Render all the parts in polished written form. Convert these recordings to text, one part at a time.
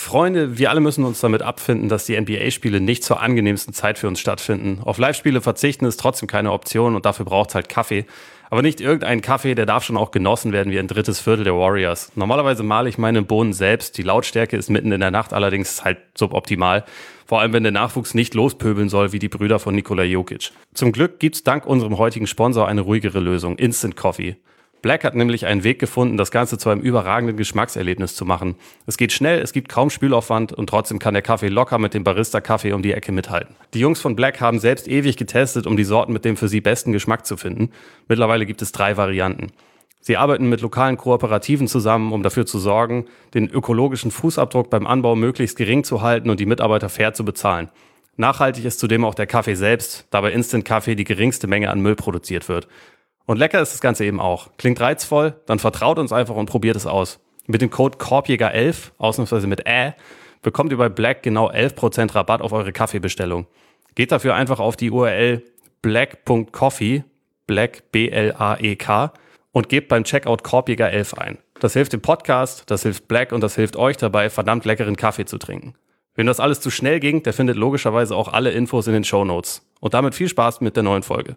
Freunde, wir alle müssen uns damit abfinden, dass die NBA-Spiele nicht zur angenehmsten Zeit für uns stattfinden. Auf Live-Spiele verzichten ist trotzdem keine Option und dafür braucht es halt Kaffee. Aber nicht irgendein Kaffee, der darf schon auch genossen werden wie ein drittes Viertel der Warriors. Normalerweise male ich meine Bohnen selbst. Die Lautstärke ist mitten in der Nacht allerdings halt suboptimal. Vor allem, wenn der Nachwuchs nicht lospöbeln soll wie die Brüder von Nikola Jokic. Zum Glück gibt's dank unserem heutigen Sponsor eine ruhigere Lösung, Instant Coffee. Black hat nämlich einen Weg gefunden, das Ganze zu einem überragenden Geschmackserlebnis zu machen. Es geht schnell, es gibt kaum Spülaufwand und trotzdem kann der Kaffee locker mit dem Barista-Kaffee um die Ecke mithalten. Die Jungs von Black haben selbst ewig getestet, um die Sorten mit dem für sie besten Geschmack zu finden. Mittlerweile gibt es 3 Varianten. Sie arbeiten mit lokalen Kooperativen zusammen, um dafür zu sorgen, den ökologischen Fußabdruck beim Anbau möglichst gering zu halten und die Mitarbeiter fair zu bezahlen. Nachhaltig ist zudem auch der Kaffee selbst, da bei Instant Kaffee die geringste Menge an Müll produziert wird. Und lecker ist das Ganze eben auch. Klingt reizvoll? Dann vertraut uns einfach und probiert es aus. Mit dem Code Korbjäger11, ausnahmsweise mit bekommt ihr bei Black genau 11% Rabatt auf eure Kaffeebestellung. Geht dafür einfach auf die URL black.coffee, Black B-L-A-E-K, und gebt beim Checkout Korbjäger11 ein. Das hilft dem Podcast, das hilft Black und das hilft euch dabei, verdammt leckeren Kaffee zu trinken. Wem das alles zu schnell ging, der findet logischerweise auch alle Infos in den Shownotes. Und damit viel Spaß mit der neuen Folge.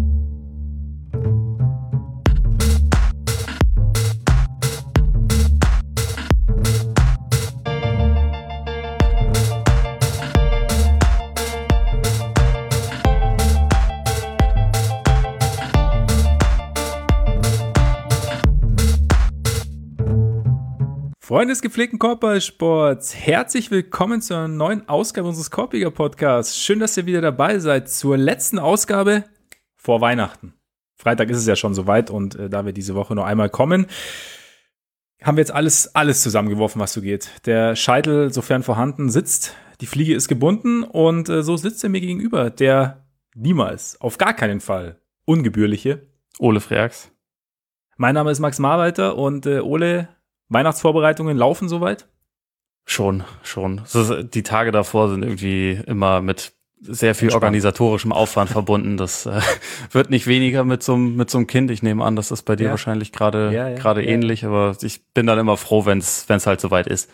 Freunde des gepflegten Korbballsports, herzlich willkommen zu einer neuen Ausgabe unseres Korbjäger-Podcasts. Schön, dass ihr wieder dabei seid zur letzten Ausgabe vor Weihnachten. Freitag ist es ja schon soweit und da wir diese Woche nur einmal kommen, haben wir jetzt alles zusammengeworfen, was so geht. Der Scheitel, sofern vorhanden, sitzt, die Fliege ist gebunden und so sitzt er mir gegenüber, der niemals, auf gar keinen Fall, ungebührliche Ole Freaks. Mein Name ist Max Marwalter und Ole, Weihnachtsvorbereitungen laufen soweit? Schon. Die Tage davor sind irgendwie immer mit sehr viel organisatorischem Aufwand verbunden. Das wird nicht weniger mit so einem Kind. Ich nehme an, dass das bei dir wahrscheinlich gerade ähnlich, aber ich bin dann immer froh, wenn es halt soweit ist.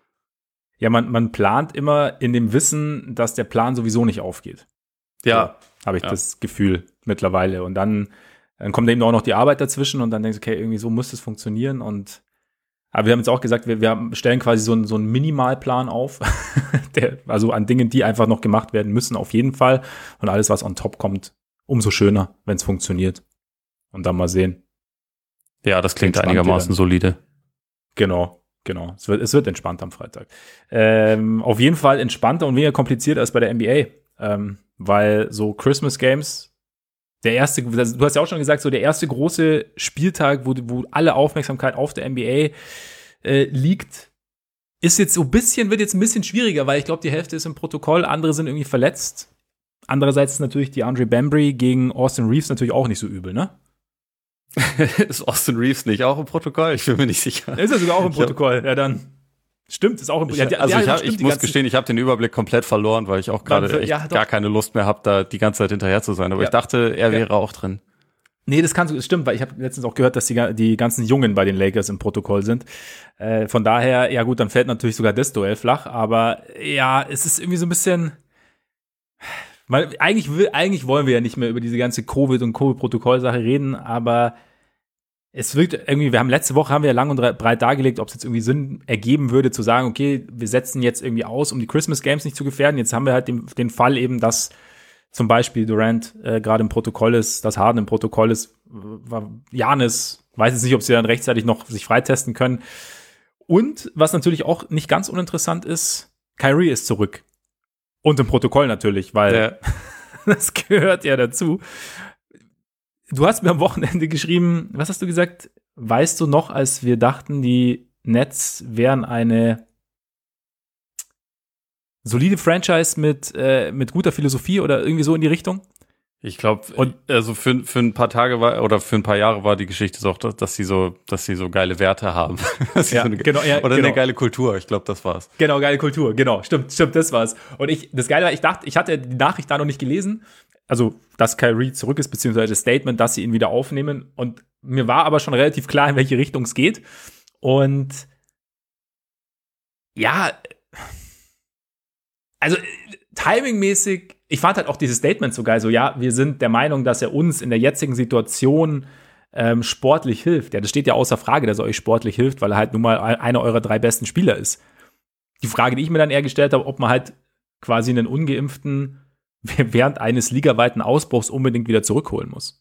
Ja, man plant immer in dem Wissen, dass der Plan sowieso nicht aufgeht. Ja. So, habe ich das Gefühl mittlerweile. Und dann kommt eben auch noch die Arbeit dazwischen und dann denkst du, okay, irgendwie so muss das funktionieren aber wir haben jetzt auch gesagt, wir stellen quasi so einen Minimalplan auf, also an Dingen, die einfach noch gemacht werden müssen, auf jeden Fall. Und alles, was on top kommt, umso schöner, wenn es funktioniert. Und dann mal sehen. Ja, das klingt einigermaßen solide. Genau. Es wird entspannt am Freitag. Auf jeden Fall entspannter und weniger kompliziert als bei der NBA. Weil so Christmas Games, du hast ja auch schon gesagt, so der erste große Spieltag, wo alle Aufmerksamkeit auf der NBA liegt, wird jetzt ein bisschen schwieriger, weil ich glaube, die Hälfte ist im Protokoll, andere sind irgendwie verletzt. Andererseits ist natürlich die DeAndre Bembry gegen Austin Reeves natürlich auch nicht so übel, ne? Ist Austin Reeves nicht auch im Protokoll? Ich bin mir nicht sicher. Ist er sogar auch im Protokoll? Ja, dann. Stimmt, ist auch im Protokoll. Ich muss gestehen, ich habe den Überblick komplett verloren, weil ich auch gerade gar keine Lust mehr habe, da die ganze Zeit hinterher zu sein. Aber ich dachte, er wäre auch drin. Nee, das stimmt, weil ich habe letztens auch gehört, dass die ganzen Jungen bei den Lakers im Protokoll sind. Von daher, ja gut, dann fällt natürlich sogar das Duell flach. Aber ja, es ist irgendwie so ein bisschen, weil eigentlich wollen wir ja nicht mehr über diese ganze Covid- und Covid-Protokoll-Sache reden, aber es wirkt irgendwie, letzte Woche ja lang und breit dargelegt, ob es jetzt irgendwie Sinn ergeben würde, zu sagen, okay, wir setzen jetzt irgendwie aus, um die Christmas Games nicht zu gefährden. Jetzt haben wir halt den Fall eben, dass zum Beispiel Durant gerade im Protokoll ist, dass Harden im Protokoll ist, Giannis, weiß jetzt nicht, ob sie dann rechtzeitig noch sich freitesten können. Und was natürlich auch nicht ganz uninteressant ist, Kyrie ist zurück. Und im Protokoll natürlich, weil das gehört ja dazu. Du hast mir am Wochenende geschrieben, was hast du gesagt? Weißt du noch, als wir dachten, die Nets wären eine solide Franchise mit guter Philosophie oder irgendwie so in die Richtung? Ich glaube, also für ein paar Tage für ein paar Jahre war die Geschichte so, dass sie so geile Werte haben. Eine geile Kultur, ich glaube, das war's. Genau, geile Kultur, genau, stimmt, das war's. Und das Geile war, ich hatte die Nachricht da noch nicht gelesen, also, dass Kyrie zurück ist, beziehungsweise das Statement, dass sie ihn wieder aufnehmen. Und mir war aber schon relativ klar, in welche Richtung es geht. Und ja, Also timingmäßig, ich fand halt auch dieses Statement so geil, so ja, wir sind der Meinung, dass er uns in der jetzigen Situation sportlich hilft. Ja, das steht ja außer Frage, dass er euch sportlich hilft, weil er halt nun mal einer eurer 3 besten Spieler ist. Die Frage, die ich mir dann eher gestellt habe, ob man halt quasi einen Ungeimpften während eines ligaweiten Ausbruchs unbedingt wieder zurückholen muss.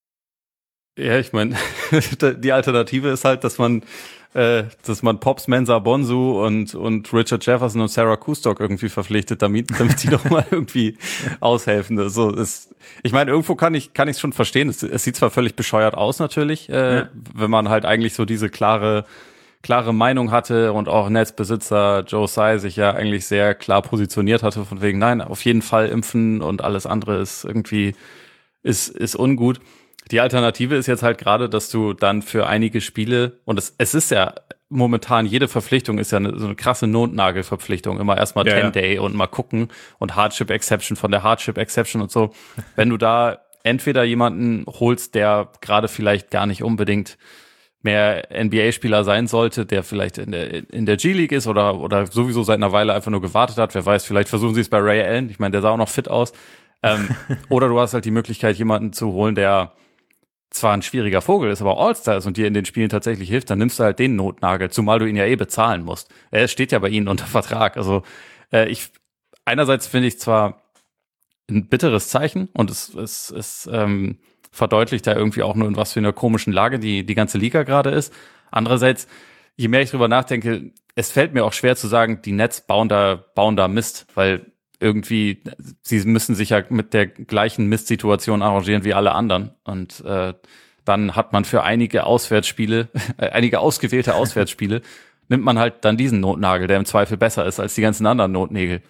Ja, ich meine, die Alternative ist halt, dass man Pops, Mensah, Bonsu und Richard Jefferson und Sarah Kustok irgendwie verpflichtet, damit die doch mal irgendwie aushelfen. Also ich meine, irgendwo kann ich es schon verstehen. Es sieht zwar völlig bescheuert aus natürlich, wenn man halt eigentlich so diese klare Meinung hatte und auch Netzbesitzer Joe Tsai sich ja eigentlich sehr klar positioniert hatte, von wegen, nein, auf jeden Fall impfen und alles andere ist irgendwie ist ungut. Die Alternative ist jetzt halt gerade, dass du dann für einige Spiele, und es ist ja momentan, jede Verpflichtung ist ja so eine krasse Notnagelverpflichtung, immer erstmal 10-Day und mal gucken und Hardship-Exception von der Hardship-Exception und so. Wenn du da entweder jemanden holst, der gerade vielleicht gar nicht unbedingt mehr NBA-Spieler sein sollte, der vielleicht in der G-League ist oder sowieso seit einer Weile einfach nur gewartet hat, wer weiß, vielleicht versuchen sie es bei Ray Allen, ich meine, der sah auch noch fit aus. Oder du hast halt die Möglichkeit, jemanden zu holen, der zwar ein schwieriger Vogel ist, aber All-Star ist und dir in den Spielen tatsächlich hilft, dann nimmst du halt den Notnagel, zumal du ihn ja bezahlen musst. Er steht ja bei ihnen unter Vertrag. Also einerseits finde ich zwar ein bitteres Zeichen und es verdeutlicht da irgendwie auch nur, in was für einer komischen Lage die ganze Liga gerade ist. Andererseits, je mehr ich drüber nachdenke, es fällt mir auch schwer zu sagen, die Nets bauen da Mist, weil irgendwie, sie müssen sich ja mit der gleichen Mistsituation arrangieren wie alle anderen. Und dann hat man für einige Auswärtsspiele, einige ausgewählte Auswärtsspiele, nimmt man halt dann diesen Notnagel, der im Zweifel besser ist als die ganzen anderen Notnägel.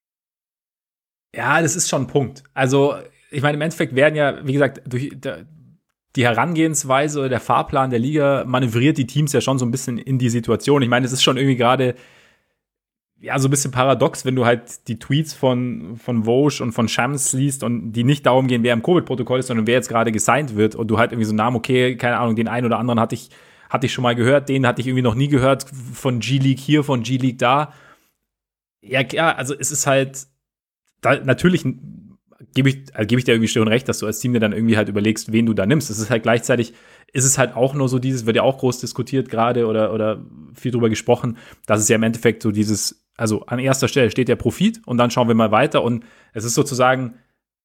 Ja, das ist schon ein Punkt. Also, ich meine, im Endeffekt werden ja, wie gesagt, durch die Herangehensweise oder der Fahrplan der Liga manövriert die Teams ja schon so ein bisschen in die Situation. Ich meine, es ist schon irgendwie gerade ja, so ein bisschen paradox, wenn du halt die Tweets von Woj und von Shams liest und die nicht darum gehen, wer im Covid-Protokoll ist, sondern wer jetzt gerade gesigned wird und du halt irgendwie so einen Namen, okay, keine Ahnung, den einen oder anderen hatte ich schon mal gehört, den hatte ich irgendwie noch nie gehört, von G-League hier, von G-League da. Ja, klar, also es ist halt, da, natürlich gebe ich dir irgendwie schon recht, dass du als Team dir dann irgendwie halt überlegst, wen du da nimmst. Es ist halt gleichzeitig, ist es halt auch nur so dieses, wird ja auch groß diskutiert gerade oder viel drüber gesprochen, dass es ja im Endeffekt so dieses, also an erster Stelle steht der Profit und dann schauen wir mal weiter und es ist sozusagen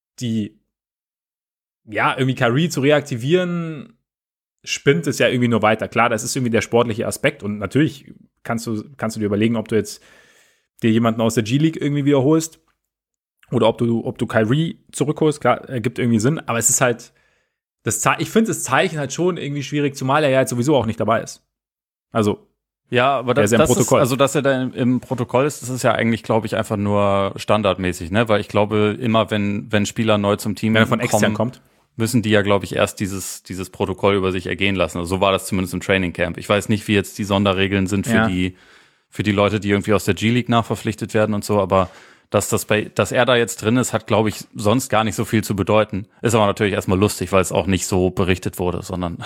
irgendwie Kyrie zu reaktivieren, spinnt es ja irgendwie nur weiter. Klar, das ist irgendwie der sportliche Aspekt und natürlich kannst du dir überlegen, ob du jetzt dir jemanden aus der G-League irgendwie wiederholst oder ob du Kyrie zurückholst. Klar, ergibt irgendwie Sinn, aber es ist halt, ich finde das Zeichen halt schon irgendwie schwierig, zumal er ja jetzt sowieso auch nicht dabei ist. Also ja, aber das ist, also dass er da im Protokoll ist, das ist ja eigentlich, glaube ich, einfach nur standardmäßig, ne? Weil ich glaube, immer wenn Spieler neu zum Team von extern kommt, müssen die ja, glaube ich, erst dieses Protokoll über sich ergehen lassen. Also so war das zumindest im Training Camp. Ich weiß nicht, wie jetzt die Sonderregeln sind für die Leute, die irgendwie aus der G-League nachverpflichtet werden und so, aber dass er da jetzt drin ist, hat, glaube ich, sonst gar nicht so viel zu bedeuten. Ist aber natürlich erstmal lustig, weil es auch nicht so berichtet wurde, sondern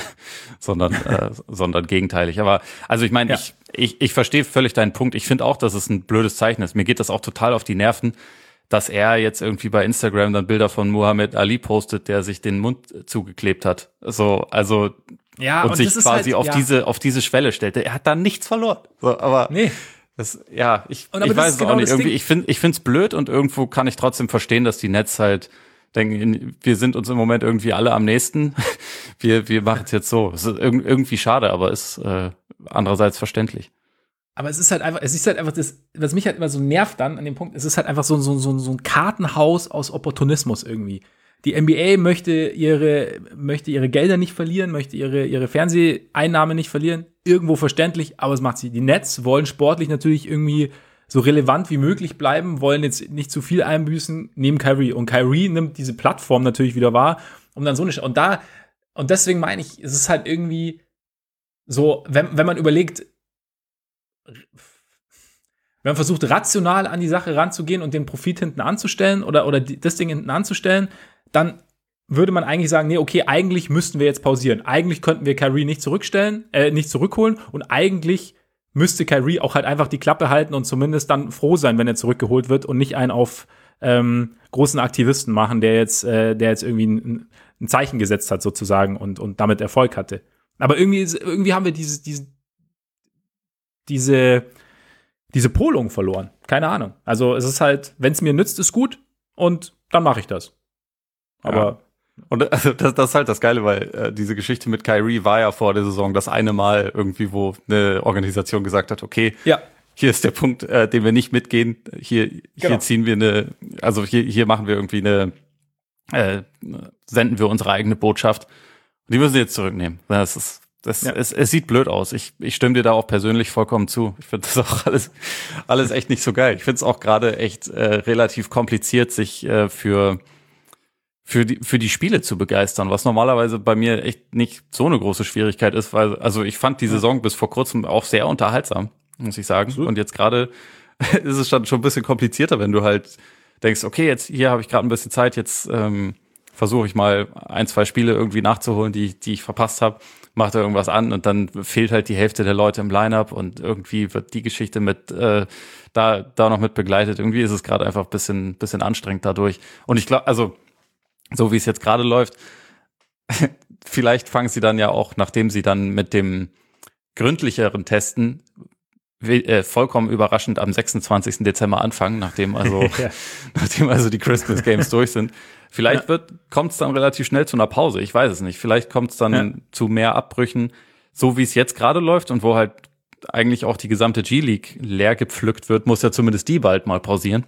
gegenteilig. Aber also ich meine, ich verstehe völlig deinen Punkt. Ich finde auch, dass es ein blödes Zeichen ist. Mir geht das auch total auf die Nerven, dass er jetzt irgendwie bei Instagram dann Bilder von Muhammad Ali postet, der sich den Mund zugeklebt hat. Also ja, und sich quasi halt, auf diese Schwelle stellt. Er hat da nichts verloren. So, aber nee. Ich weiß es auch nicht. Irgendwie, ich finde es blöd und irgendwo kann ich trotzdem verstehen, dass die Nets halt denken, wir sind uns im Moment irgendwie alle am nächsten. Wir machen es jetzt so. Es ist irgendwie schade, aber ist andererseits verständlich. Aber es ist halt einfach das, was mich halt immer so nervt dann an dem Punkt, es ist halt einfach so ein Kartenhaus aus Opportunismus irgendwie. Die NBA möchte ihre Gelder nicht verlieren, möchte ihre Fernseheinnahmen nicht verlieren. Irgendwo verständlich, aber es macht sie. Die Nets wollen sportlich natürlich irgendwie so relevant wie möglich bleiben, wollen jetzt nicht zu viel einbüßen, nehmen Kyrie. Und Kyrie nimmt diese Plattform natürlich wieder wahr, um dann so eine und deswegen meine ich, es ist halt irgendwie so, wenn man überlegt, wenn man versucht, rational an die Sache ranzugehen und den Profit hinten anzustellen oder das Ding hinten anzustellen, dann würde man eigentlich sagen, nee, okay, eigentlich müssten wir jetzt pausieren. Eigentlich könnten wir Kyrie nicht zurückholen und eigentlich müsste Kyrie auch halt einfach die Klappe halten und zumindest dann froh sein, wenn er zurückgeholt wird und nicht einen auf großen Aktivisten machen, der jetzt irgendwie ein Zeichen gesetzt hat sozusagen und damit Erfolg hatte. Aber irgendwie haben wir diese Polung verloren. Keine Ahnung. Also es ist halt, wenn es mir nützt, ist gut und dann mache ich das. Aber ja. Und also das ist halt das Geile, weil diese Geschichte mit Kyrie war ja vor der Saison das eine Mal irgendwie, wo eine Organisation gesagt hat, okay, hier ist der Punkt, den wir nicht mitgehen. Hier ziehen wir hier machen wir irgendwie senden wir unsere eigene Botschaft. Und die müssen sie jetzt zurücknehmen. Es sieht blöd aus. Ich stimme dir da auch persönlich vollkommen zu. Ich finde das auch alles echt nicht so geil. Ich finde es auch gerade echt relativ kompliziert, sich für die Spiele zu begeistern, was normalerweise bei mir echt nicht so eine große Schwierigkeit ist, weil, also ich fand die Saison bis vor kurzem auch sehr unterhaltsam, muss ich sagen. Absolut. Und jetzt gerade ist es schon ein bisschen komplizierter, wenn du halt denkst, okay, jetzt hier habe ich gerade ein bisschen Zeit, jetzt versuche ich mal 1-2 Spiele irgendwie nachzuholen, die ich verpasst habe, mache da irgendwas an und dann fehlt halt die Hälfte der Leute im Line-Up und irgendwie wird die Geschichte mit da noch mit begleitet. Irgendwie ist es gerade einfach ein bisschen anstrengend dadurch. Und ich glaube, also so wie es jetzt gerade läuft, vielleicht fangen sie dann ja auch, nachdem sie dann mit dem gründlicheren Testen vollkommen überraschend am 26. Dezember anfangen, nachdem also die Christmas Games durch sind. Vielleicht kommt es dann relativ schnell zu einer Pause. Ich weiß es nicht. Vielleicht kommt es dann zu mehr Abbrüchen, so wie es jetzt gerade läuft und wo halt eigentlich auch die gesamte G-League leer gepflückt wird, muss ja zumindest die bald mal pausieren.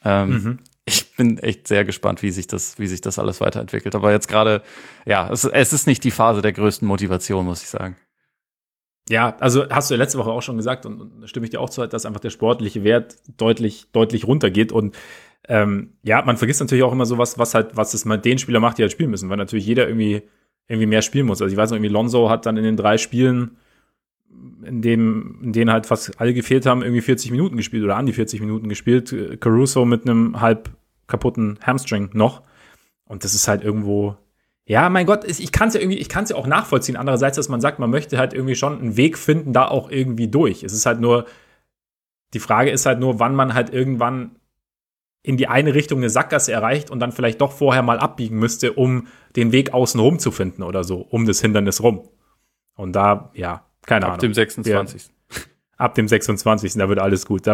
Ich bin echt sehr gespannt, wie sich das alles weiterentwickelt. Aber jetzt gerade, es ist nicht die Phase der größten Motivation, muss ich sagen. Ja, also hast du ja letzte Woche auch schon gesagt und da stimme ich dir auch zu, dass einfach der sportliche Wert deutlich runtergeht und man vergisst natürlich auch immer so was es mal den Spieler macht, die halt spielen müssen, weil natürlich jeder irgendwie mehr spielen muss. Also ich weiß noch, irgendwie Lonzo hat dann in den 3 Spielen, in denen halt fast alle gefehlt haben, irgendwie 40 Minuten gespielt oder an die 40 Minuten gespielt. Caruso mit einem halb kaputten Hamstring noch. Und das ist halt irgendwo, ja, mein Gott, ich kann es ja auch nachvollziehen. Andererseits, dass man sagt, man möchte halt irgendwie schon einen Weg finden, da auch irgendwie durch. Es ist halt nur, die Frage ist halt nur, wann man halt irgendwann in die eine Richtung eine Sackgasse erreicht und dann vielleicht doch vorher mal abbiegen müsste, um den Weg außen rum zu finden oder so, um das Hindernis rum. Und da, keine Ahnung. Ab dem 26. Ab dem 26. Da wird alles gut.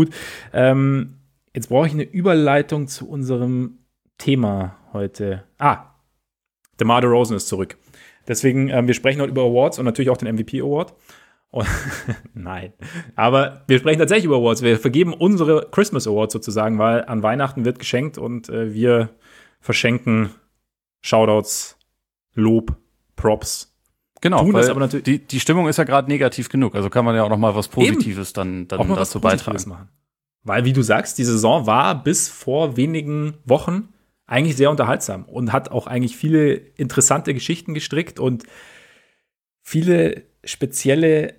Jetzt brauche ich eine Überleitung zu unserem Thema heute. DeMar DeRozan ist zurück. Deswegen, wir sprechen heute über Awards und natürlich auch den MVP Award. Nein. Aber wir sprechen tatsächlich über Awards. Wir vergeben unsere Christmas Awards sozusagen, weil an Weihnachten wird geschenkt und wir verschenken Shoutouts, Lob, Props. Genau, tun weil das aber natürlich die Stimmung ist ja gerade negativ genug. Also kann man ja auch noch mal was Positives dann dazu beitragen. Machen. Weil, wie du sagst, die Saison war bis vor wenigen Wochen eigentlich sehr unterhaltsam und hat auch eigentlich viele interessante Geschichten gestrickt und viele spezielle,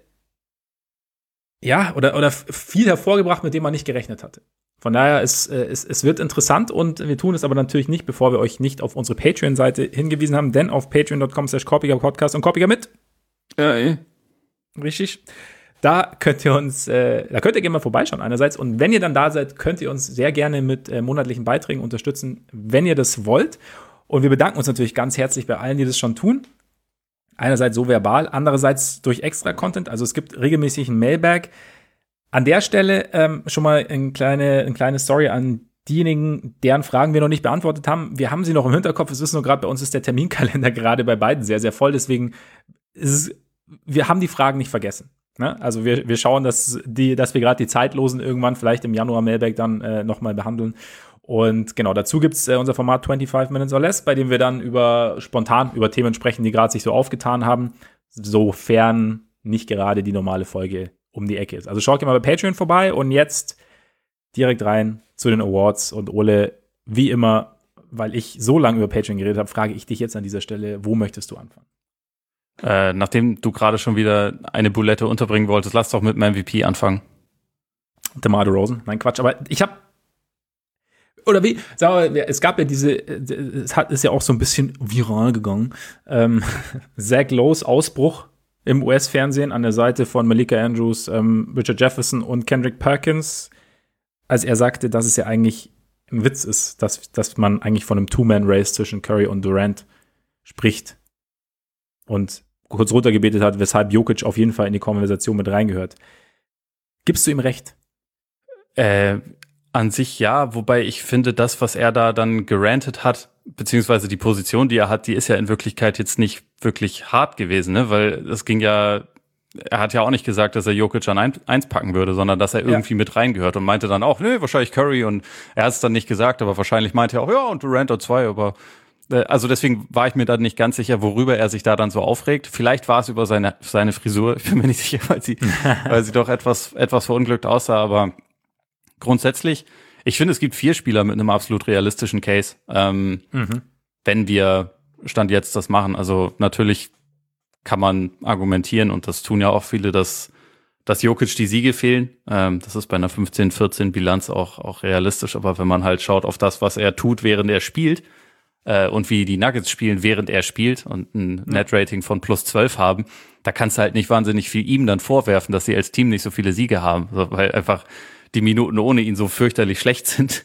oder viel hervorgebracht, mit dem man nicht gerechnet hatte. Von daher, es wird interessant und wir tun es aber natürlich nicht, bevor wir euch nicht auf unsere Patreon-Seite hingewiesen haben, denn auf patreon.com/korpiger-podcast und Korpiger mit. Richtig. Da könnt ihr gerne mal vorbeischauen einerseits. Und wenn ihr dann da seid, könnt ihr uns sehr gerne mit monatlichen Beiträgen unterstützen, wenn ihr das wollt. Und wir bedanken uns natürlich ganz herzlich bei allen, die das schon tun. Einerseits so verbal, andererseits durch Extra-Content. Also es gibt regelmäßig ein Mailbag. An der Stelle schon mal eine kleine Story an diejenigen, deren Fragen wir noch nicht beantwortet haben. Wir haben sie noch im Hinterkopf. Es ist nur gerade bei uns ist der Terminkalender gerade bei beiden sehr, sehr voll. Deswegen wir haben die Fragen nicht vergessen. Ne? Also wir schauen, dass wir gerade die Zeitlosen irgendwann vielleicht im Januar Mailbag dann noch mal behandeln. Und genau, dazu gibt es unser Format 25 Minutes or Less, bei dem wir dann spontan über Themen sprechen, die gerade sich so aufgetan haben, sofern nicht gerade die normale Folge um die Ecke ist. Also schaut gerne mal bei Patreon vorbei und jetzt direkt rein zu den Awards. Und Ole, wie immer, weil ich so lange über Patreon geredet habe, frage ich dich jetzt an dieser Stelle, wo möchtest du anfangen? Nachdem du gerade schon wieder eine Bulette unterbringen wolltest, lass doch mit dem MVP anfangen. DeMar DeRozan. Nein, Quatsch, aber ich habe es gab ja ist ja auch so ein bisschen viral gegangen. Zach Lowe's Ausbruch im US-Fernsehen an der Seite von Malika Andrews, Richard Jefferson und Kendrick Perkins, als er sagte, dass es ja eigentlich ein Witz ist, dass man eigentlich von einem Two-Man-Race zwischen Curry und Durant spricht. Und kurz runtergebetet hat, weshalb Jokic auf jeden Fall in die Konversation mit reingehört. Gibst du ihm recht? An sich ja, wobei ich finde, das, was er da dann gerantet hat, beziehungsweise die Position, die er hat, die ist ja in Wirklichkeit jetzt nicht wirklich hart gewesen, ne? Weil es ging ja, er hat ja auch nicht gesagt, dass er Jokic an 1 packen würde, sondern dass er irgendwie mit reingehört und meinte dann auch, nee, wahrscheinlich Curry, und er hat es dann nicht gesagt, aber wahrscheinlich meinte er auch, ja, und Durant an 2, aber also deswegen war ich mir da nicht ganz sicher, worüber er sich da dann so aufregt. Vielleicht war es über seine Frisur, ich bin mir nicht sicher, weil sie doch etwas verunglückt aussah, aber grundsätzlich, ich finde, es gibt 4 Spieler mit einem absolut realistischen Case, wenn wir Stand jetzt das machen. Also natürlich kann man argumentieren, und das tun ja auch viele, dass Jokic die Siege fehlen. Das ist bei einer 15-14 Bilanz auch realistisch, aber wenn man halt schaut auf das, was er tut, während er spielt, und wie die Nuggets spielen, während er spielt, und ein Net-Rating von +12 haben, da kannst du halt nicht wahnsinnig viel ihm dann vorwerfen, dass sie als Team nicht so viele Siege haben, weil einfach die Minuten ohne ihn so fürchterlich schlecht sind.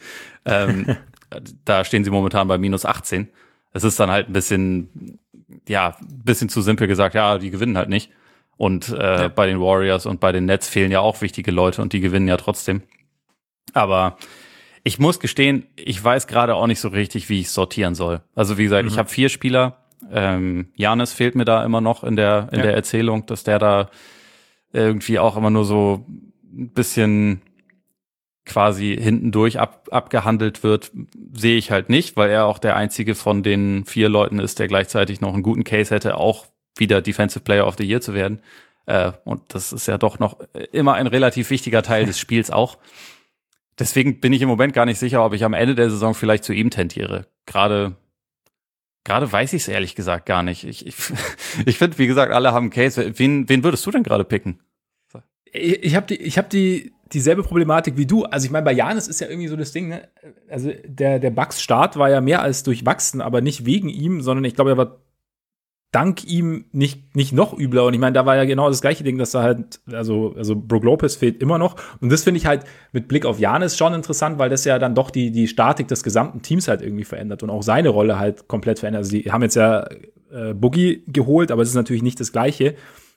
Da stehen sie momentan bei -18. Es ist dann halt ein bisschen zu simpel gesagt, ja, die gewinnen halt nicht. Und bei den Warriors und bei den Nets fehlen ja auch wichtige Leute, und die gewinnen ja trotzdem. Aber ich muss gestehen, ich weiß gerade auch nicht so richtig, wie ich sortieren soll. Also wie gesagt, ich habe 4 Spieler. Giannis fehlt mir da immer noch in der Erzählung, dass der da irgendwie auch immer nur so ein bisschen quasi hintendurch abgehandelt wird, sehe ich halt nicht, weil er auch der einzige von den 4 Leuten ist, der gleichzeitig noch einen guten Case hätte, auch wieder Defensive Player of the Year zu werden. Und das ist ja doch noch immer ein relativ wichtiger Teil des Spiels auch. Deswegen bin ich im Moment gar nicht sicher, ob ich am Ende der Saison vielleicht zu ihm tendiere. Gerade weiß ich es ehrlich gesagt gar nicht. Ich finde, wie gesagt, alle haben einen Case. Wen würdest du denn gerade picken? Ich hab dieselbe Problematik wie du. Also ich meine, bei Giannis ist ja irgendwie so das Ding, ne? Also der Bucks-Start war ja mehr als durchwachsen, aber nicht wegen ihm, sondern ich glaube, er war dank ihm nicht noch übler. Und ich meine, da war ja genau das gleiche Ding, dass da halt, also Brook Lopez fehlt immer noch. Und das finde ich halt mit Blick auf Giannis schon interessant, weil das ja dann doch die Statik des gesamten Teams halt irgendwie verändert und auch seine Rolle halt komplett verändert. Also die haben jetzt ja Boogie geholt, aber es ist natürlich nicht das Gleiche.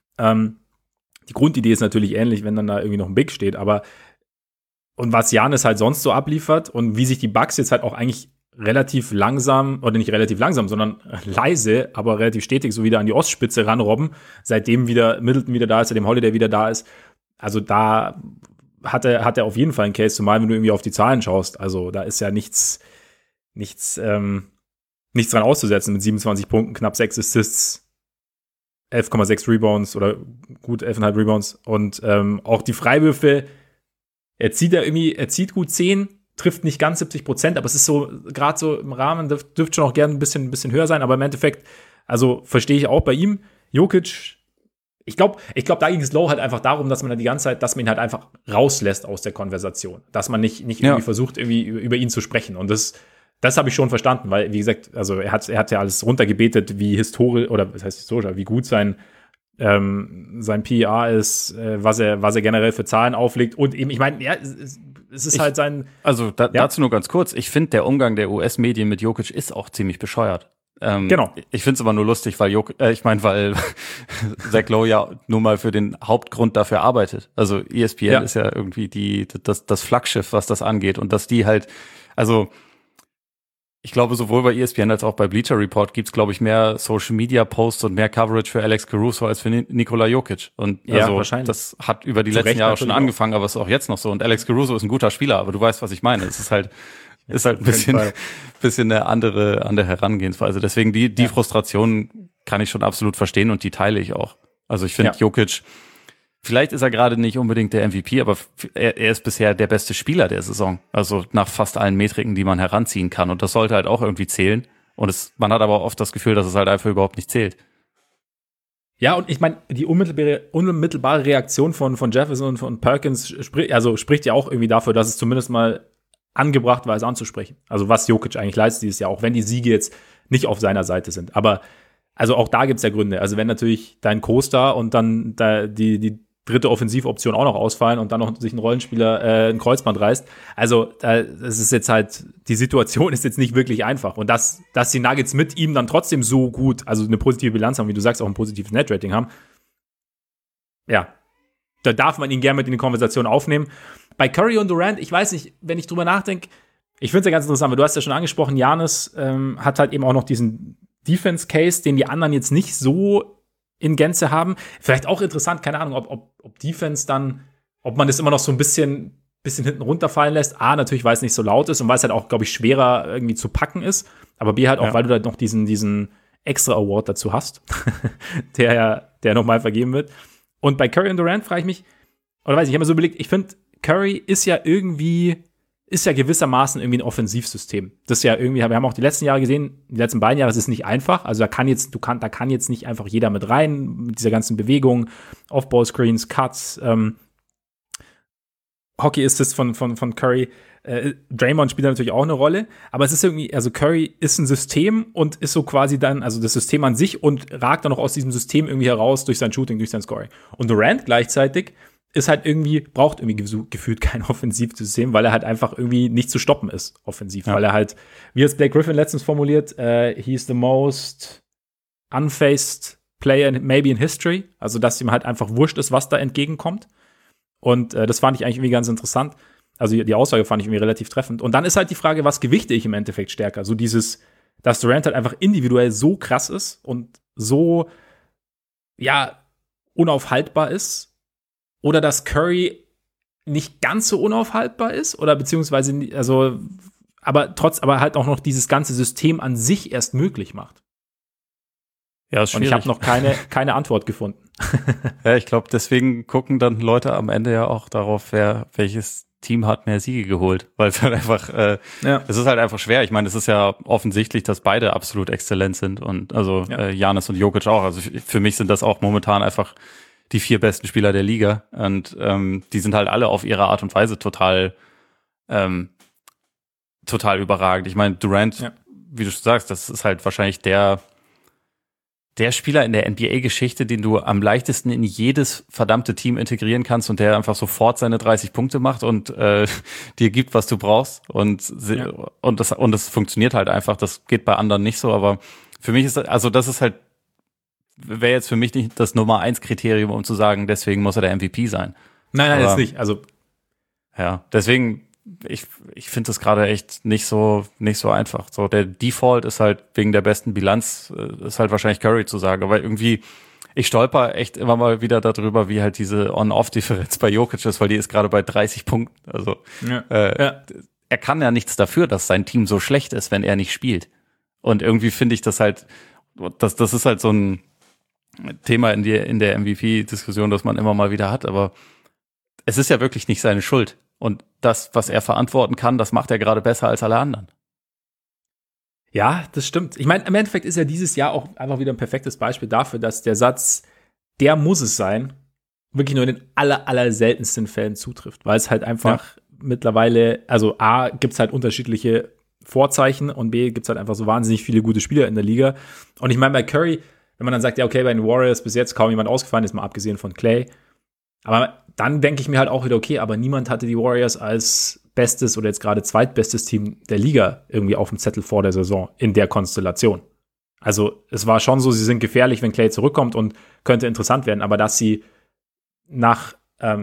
Die Grundidee ist natürlich ähnlich, wenn dann da irgendwie noch ein Big steht, aber und was Giannis halt sonst so abliefert und wie sich die Bucks jetzt halt auch eigentlich relativ langsam, oder nicht relativ langsam, sondern leise, aber relativ stetig so wieder an die Ostspitze ranrobben, seitdem wieder Middleton wieder da ist, seitdem Holiday wieder da ist. Also da hat er auf jeden Fall einen Case, zumal wenn du irgendwie auf die Zahlen schaust. Also da ist ja nichts dran auszusetzen mit 27 Punkten, knapp 6 Assists, 11,6 Rebounds oder gut 11,5 Rebounds. Und auch die Freiwürfe, er zieht gut 10, trifft nicht ganz 70%, aber es ist so, gerade so im Rahmen, dürfte schon auch gerne ein bisschen höher sein, aber im Endeffekt, also verstehe ich auch bei ihm, Jokic, ich glaube, da ging es Low halt einfach darum, dass man die ganze Zeit, dass man ihn halt einfach rauslässt aus der Konversation, dass man nicht irgendwie versucht, irgendwie über ihn zu sprechen, und das habe ich schon verstanden, weil, wie gesagt, also er hat ja alles runtergebetet, wie historisch, oder was heißt historisch, wie gut sein PER ist, was er generell für Zahlen auflegt, und eben, ich meine, ja, es ist halt sein. Also dazu nur ganz kurz. Ich finde, der Umgang der US-Medien mit Jokic ist auch ziemlich bescheuert. Genau. Ich finde es aber nur lustig, weil weil Zach Lowe ja nur mal für den Hauptgrund dafür arbeitet. Also ESPN ist ja irgendwie das Flaggschiff, was das angeht, und dass die halt, also ich glaube, sowohl bei ESPN als auch bei Bleacher Report gibt's, glaube ich, mehr Social-Media-Posts und mehr Coverage für Alex Caruso als für Nikola Jokic. Und wahrscheinlich. Das hat über die letzten Jahre schon angefangen, aber es ist auch jetzt noch so. Und Alex Caruso ist ein guter Spieler, aber du weißt, was ich meine. Es ist halt ein bisschen eine andere Herangehensweise. Deswegen die Frustration kann ich schon absolut verstehen, und die teile ich auch. Also ich finde, Jokic, vielleicht ist er gerade nicht unbedingt der MVP, aber er ist bisher der beste Spieler der Saison. Also nach fast allen Metriken, die man heranziehen kann. Und das sollte halt auch irgendwie zählen. Und man hat aber oft das Gefühl, dass es halt einfach überhaupt nicht zählt. Ja, und ich meine, die unmittelbare Reaktion von Jefferson und von Perkins spricht ja auch irgendwie dafür, dass es zumindest mal angebracht war, es anzusprechen. Also was Jokic eigentlich leistet dieses Jahr, auch wenn die Siege jetzt nicht auf seiner Seite sind. Aber also auch da gibt's ja Gründe. Also wenn natürlich dein Co-Star und dann die dritte Offensivoption auch noch ausfallen und dann noch sich ein Rollenspieler ein Kreuzband reißt. Also das ist jetzt halt, die Situation ist jetzt nicht wirklich einfach. Und dass die Nuggets mit ihm dann trotzdem so gut, also eine positive Bilanz haben, wie du sagst, auch ein positives Net-Rating haben, ja, da darf man ihn gerne mit in die Konversation aufnehmen. Bei Curry und Durant, ich weiß nicht, wenn ich drüber nachdenke, ich finde es ja ganz interessant, weil du hast ja schon angesprochen, Giannis hat halt eben auch noch diesen Defense-Case, den die anderen jetzt nicht so in Gänze haben. Vielleicht auch interessant, keine Ahnung, ob Defense dann, ob man das immer noch so ein bisschen hinten runterfallen lässt. A, natürlich, weil es nicht so laut ist und weil es halt auch, glaube ich, schwerer irgendwie zu packen ist. Aber B, halt auch, weil du da noch diesen extra Award dazu hast, der nochmal vergeben wird. Und bei Curry und Durant frage ich mich, oder weiß ich habe mir so überlegt, ich finde, Curry ist ja gewissermaßen irgendwie ein Offensivsystem. Das ist ja irgendwie, wir haben auch die letzten Jahre gesehen, die letzten beiden Jahre, es ist nicht einfach. Also da kann jetzt nicht einfach jeder mit rein, mit dieser ganzen Bewegung, Off-Ball-Screens, Cuts, Hockey-Assist von Curry. Draymond spielt natürlich auch eine Rolle, aber es ist irgendwie, also Curry ist ein System und ist so quasi dann, also das System an sich und ragt dann noch aus diesem System irgendwie heraus durch sein Shooting, durch sein Scoring. Und Durant gleichzeitig ist halt braucht irgendwie gefühlt kein Offensivsystem, weil er halt einfach irgendwie nicht zu stoppen ist, offensiv. Ja. Weil er halt, wie es Blake Griffin letztens formuliert, he's the most unfaced player maybe in history. Also, dass ihm halt einfach wurscht ist, was da entgegenkommt. Und das fand ich eigentlich irgendwie ganz interessant. Also, die Aussage fand ich irgendwie relativ treffend. Und dann ist halt die Frage, was gewichte ich im Endeffekt stärker? So dass Durant halt einfach individuell so krass ist und so, ja, unaufhaltbar ist. Oder dass Curry nicht ganz so unaufhaltbar ist, oder beziehungsweise, also, aber halt auch noch dieses ganze System an sich erst möglich macht. Ja, ist schwierig. Und ich habe noch keine Antwort gefunden. Ja, ich glaube, deswegen gucken dann Leute am Ende ja auch darauf, welches Team hat mehr Siege geholt, weil es halt einfach, es ist halt einfach schwer. Ich meine, es ist ja offensichtlich, dass beide absolut exzellent sind und also Giannis und Jokic auch. Also für mich sind das auch momentan einfach die 4 besten Spieler der Liga und die sind halt alle auf ihre Art und Weise total überragend. Ich meine, Durant, wie du schon sagst, das ist halt wahrscheinlich der Spieler in der NBA-Geschichte, den du am leichtesten in jedes verdammte Team integrieren kannst und der einfach sofort seine 30 Punkte macht und dir gibt, was du brauchst und das funktioniert halt einfach. Das geht bei anderen nicht so, aber für mich wäre jetzt für mich nicht das Nummer 1 Kriterium, um zu sagen, deswegen muss er der MVP sein. Nein, das nicht. Also ja, deswegen, ich finde das gerade echt nicht so einfach. So, der Default ist halt wegen der besten Bilanz, ist halt wahrscheinlich Curry zu sagen, aber irgendwie, ich stolper echt immer mal wieder darüber, wie halt diese On-Off-Differenz bei Jokic ist, weil die ist gerade bei 30 Punkten. Also er kann ja nichts dafür, dass sein Team so schlecht ist, wenn er nicht spielt. Und irgendwie finde ich das halt, das ist halt so ein Thema in der MVP-Diskussion, das man immer mal wieder hat, aber es ist ja wirklich nicht seine Schuld. Und das, was er verantworten kann, das macht er gerade besser als alle anderen. Ja, das stimmt. Ich meine, im Endeffekt ist ja dieses Jahr auch einfach wieder ein perfektes Beispiel dafür, dass der Satz, der muss es sein, wirklich nur in den aller seltensten Fällen zutrifft. Weil es halt einfach mittlerweile, also A, gibt es halt unterschiedliche Vorzeichen und B, gibt es halt einfach so wahnsinnig viele gute Spieler in der Liga. Und ich meine, bei Curry, wenn man dann sagt, ja, okay, bei den Warriors bis jetzt kaum jemand ausgefallen, ist mal abgesehen von Clay. Aber dann denke ich mir halt auch wieder, okay, aber niemand hatte die Warriors als bestes oder jetzt gerade zweitbestes Team der Liga irgendwie auf dem Zettel vor der Saison in der Konstellation. Also es war schon so, sie sind gefährlich, wenn Clay zurückkommt und könnte interessant werden, aber dass sie nach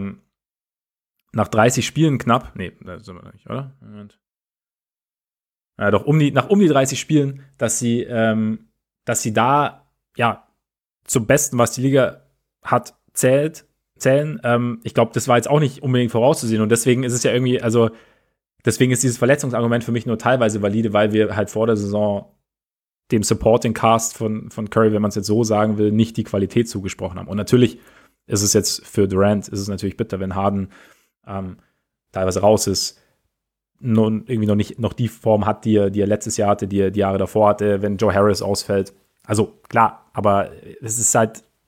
30 Spielen knapp, da sind wir noch nicht, oder? Moment. Ja, doch, nach um die 30 Spielen, dass sie da zum Besten, was die Liga hat, zählen. Ich glaube, das war jetzt auch nicht unbedingt vorauszusehen und deswegen ist es ja irgendwie, also deswegen ist dieses Verletzungsargument für mich nur teilweise valide, weil wir halt vor der Saison dem Supporting Cast von Curry, wenn man es jetzt so sagen will, nicht die Qualität zugesprochen haben. Und natürlich ist es jetzt für Durant, ist es natürlich bitter, wenn Harden teilweise raus ist, nun irgendwie noch die Form hat, die er letztes Jahr hatte, die er die Jahre davor hatte, wenn Joe Harris ausfällt. Also klar, aber es ist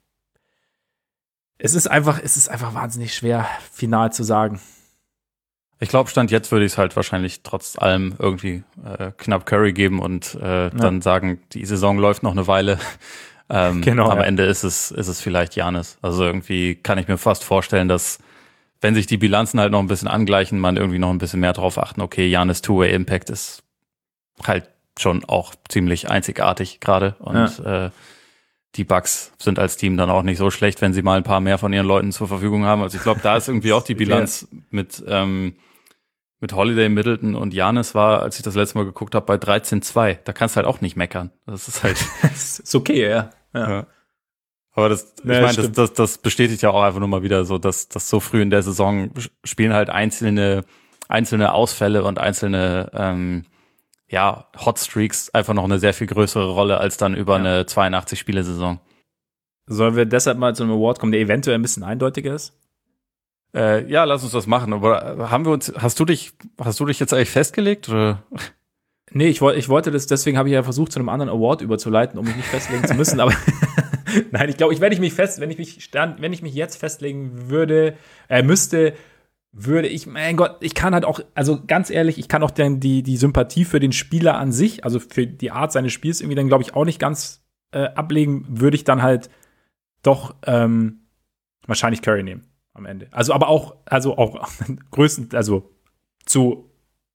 einfach wahnsinnig schwer, final zu sagen. Ich glaube, Stand jetzt würde ich es halt wahrscheinlich trotz allem irgendwie knapp Curry geben und dann sagen, die Saison läuft noch eine Weile. Genau, am Ende ist es vielleicht Giannis. Also irgendwie kann ich mir fast vorstellen, dass wenn sich die Bilanzen halt noch ein bisschen angleichen, man irgendwie noch ein bisschen mehr drauf achten, okay, Giannis Two-Way-Impact ist halt schon auch ziemlich einzigartig gerade und die Bucks sind als Team dann auch nicht so schlecht, wenn sie mal ein paar mehr von ihren Leuten zur Verfügung haben. Also ich glaube, da ist irgendwie auch die Bilanz mit Holiday, Middleton und Giannis war, als ich das letzte Mal geguckt habe, bei 13-2. Da kannst du halt auch nicht meckern. Das ist halt ist okay, ja. Aber das bestätigt ja auch einfach nur mal wieder so, dass so früh in der Saison spielen halt einzelne Ausfälle und einzelne Hotstreaks einfach noch eine sehr viel größere Rolle als dann über eine 82-Spiele-Saison. Sollen wir deshalb mal zu einem Award kommen, der eventuell ein bisschen eindeutiger ist? Ja, lass uns das machen. Aber hast du dich jetzt eigentlich festgelegt? Oder? Nee, ich wollte das, deswegen habe ich ja versucht, zu einem anderen Award überzuleiten, um mich nicht festlegen zu müssen, aber nein, ich glaube, wenn ich mich jetzt festlegen müsste, würde ich, mein Gott, ich kann halt auch, also ganz ehrlich, ich kann auch die Sympathie für den Spieler an sich, also für die Art seines Spiels irgendwie dann, glaube ich, auch nicht ganz ablegen, würde ich dann halt doch wahrscheinlich Curry nehmen am Ende. Also auch größten, also zu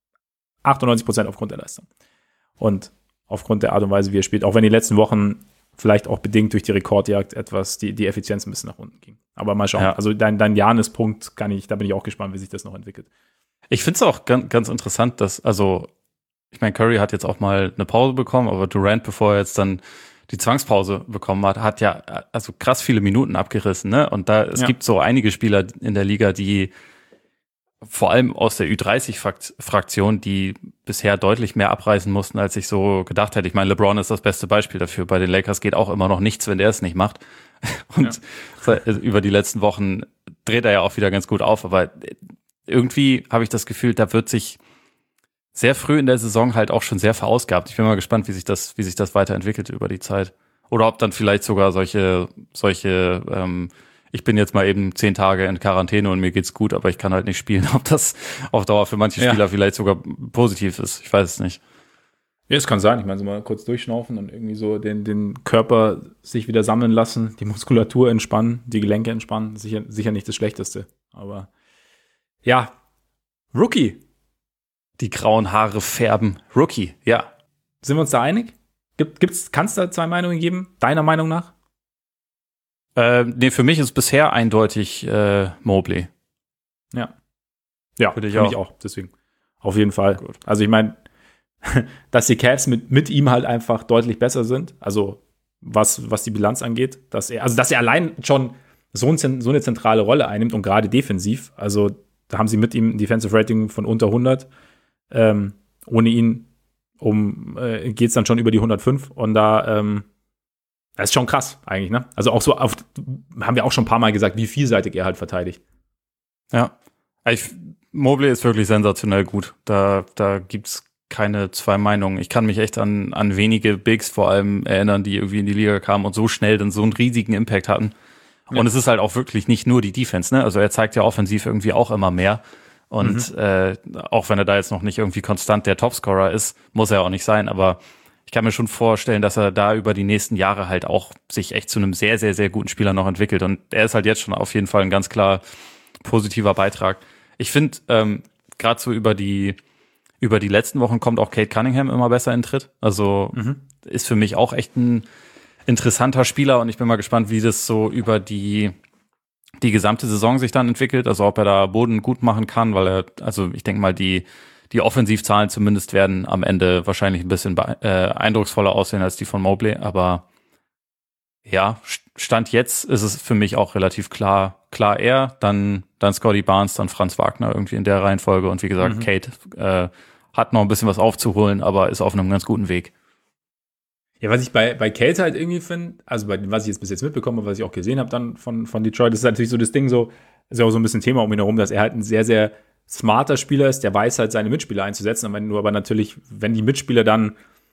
98% aufgrund der Leistung. Und aufgrund der Art und Weise, wie er spielt, auch wenn die letzten Wochen vielleicht auch bedingt durch die Rekordjagd etwas die Effizienz ein bisschen nach unten ging. Aber mal schauen. Ja. Also dein Giannis-Punkt da bin ich auch gespannt, wie sich das noch entwickelt. Ich finde es auch ganz, ganz interessant, dass, also, ich meine, Curry hat jetzt auch mal eine Pause bekommen, aber Durant, bevor er jetzt dann die Zwangspause bekommen hat ja also krass viele Minuten abgerissen, ne? Und es gibt so einige Spieler in der Liga, die vor allem aus der Ü30-Fraktion, die bisher deutlich mehr abreißen mussten, als ich so gedacht hätte. Ich meine, LeBron ist das beste Beispiel dafür. Bei den Lakers geht auch immer noch nichts, wenn der es nicht macht. Und über die letzten Wochen dreht er ja auch wieder ganz gut auf. Aber irgendwie habe ich das Gefühl, da wird sich sehr früh in der Saison halt auch schon sehr verausgabt. Ich bin mal gespannt, wie sich das weiterentwickelt über die Zeit. Oder ob dann vielleicht sogar solche ich bin jetzt mal eben 10 Tage in Quarantäne und mir geht's gut, aber ich kann halt nicht spielen, ob das auf Dauer für manche Spieler vielleicht sogar positiv ist. Ich weiß es nicht. Ja, es kann sein. Ich meine, so mal kurz durchschnaufen und irgendwie so den Körper sich wieder sammeln lassen, die Muskulatur entspannen, die Gelenke entspannen. Sicher nicht das Schlechteste. Aber ja, Rookie. Die grauen Haare färben. Rookie, ja. Sind wir uns da einig? Kannst du da 2 Meinungen geben? Deiner Meinung nach? Nee, für mich ist bisher eindeutig Mobley. Ja, für mich auch. Deswegen auf jeden Fall. Gut. Also ich meine, dass die Cavs mit ihm halt einfach deutlich besser sind. Also was die Bilanz angeht, dass er allein schon so eine zentrale Rolle einnimmt und gerade defensiv. Also da haben sie mit ihm ein Defensive Rating von unter 100. Ohne ihn geht es dann schon über die 105 und das ist schon krass eigentlich, ne? Also auch so haben wir auch schon ein paar Mal gesagt, wie vielseitig er halt verteidigt. Ja, Mobley ist wirklich sensationell gut. Da gibt's keine 2 Meinungen. Ich kann mich echt an wenige Bigs vor allem erinnern, die irgendwie in die Liga kamen und so schnell dann so einen riesigen Impact hatten. Ja. Und es ist halt auch wirklich nicht nur die Defense, ne? Also er zeigt ja offensiv irgendwie auch immer mehr. Und auch wenn er da jetzt noch nicht irgendwie konstant der Topscorer ist, muss er auch nicht sein, aber ich kann mir schon vorstellen, dass er da über die nächsten Jahre halt auch sich echt zu einem sehr, sehr, sehr guten Spieler noch entwickelt. Und er ist halt jetzt schon auf jeden Fall ein ganz klar positiver Beitrag. Ich finde, gerade so über die letzten Wochen kommt auch Cade Cunningham immer besser in Tritt. Also ist für mich auch echt ein interessanter Spieler und ich bin mal gespannt, wie das so über die gesamte Saison sich dann entwickelt. Also ob er da Boden gut machen kann, weil ich denke mal, die Offensivzahlen zumindest werden am Ende wahrscheinlich ein bisschen eindrucksvoller aussehen als die von Mobley. Aber ja, Stand jetzt ist es für mich auch relativ klar er, dann Scotty Barnes, dann Franz Wagner irgendwie in der Reihenfolge. Und wie gesagt, Cade hat noch ein bisschen was aufzuholen, aber ist auf einem ganz guten Weg. Ja, was ich bei Cade halt irgendwie finde, also was ich jetzt bis jetzt mitbekomme, was ich auch gesehen habe dann von Detroit, das ist natürlich so das Ding so, ist ja auch so ein bisschen Thema um ihn herum, dass er halt ein sehr, sehr smarter Spieler ist, der weiß halt seine Mitspieler einzusetzen, aber natürlich, wenn die Mitspieler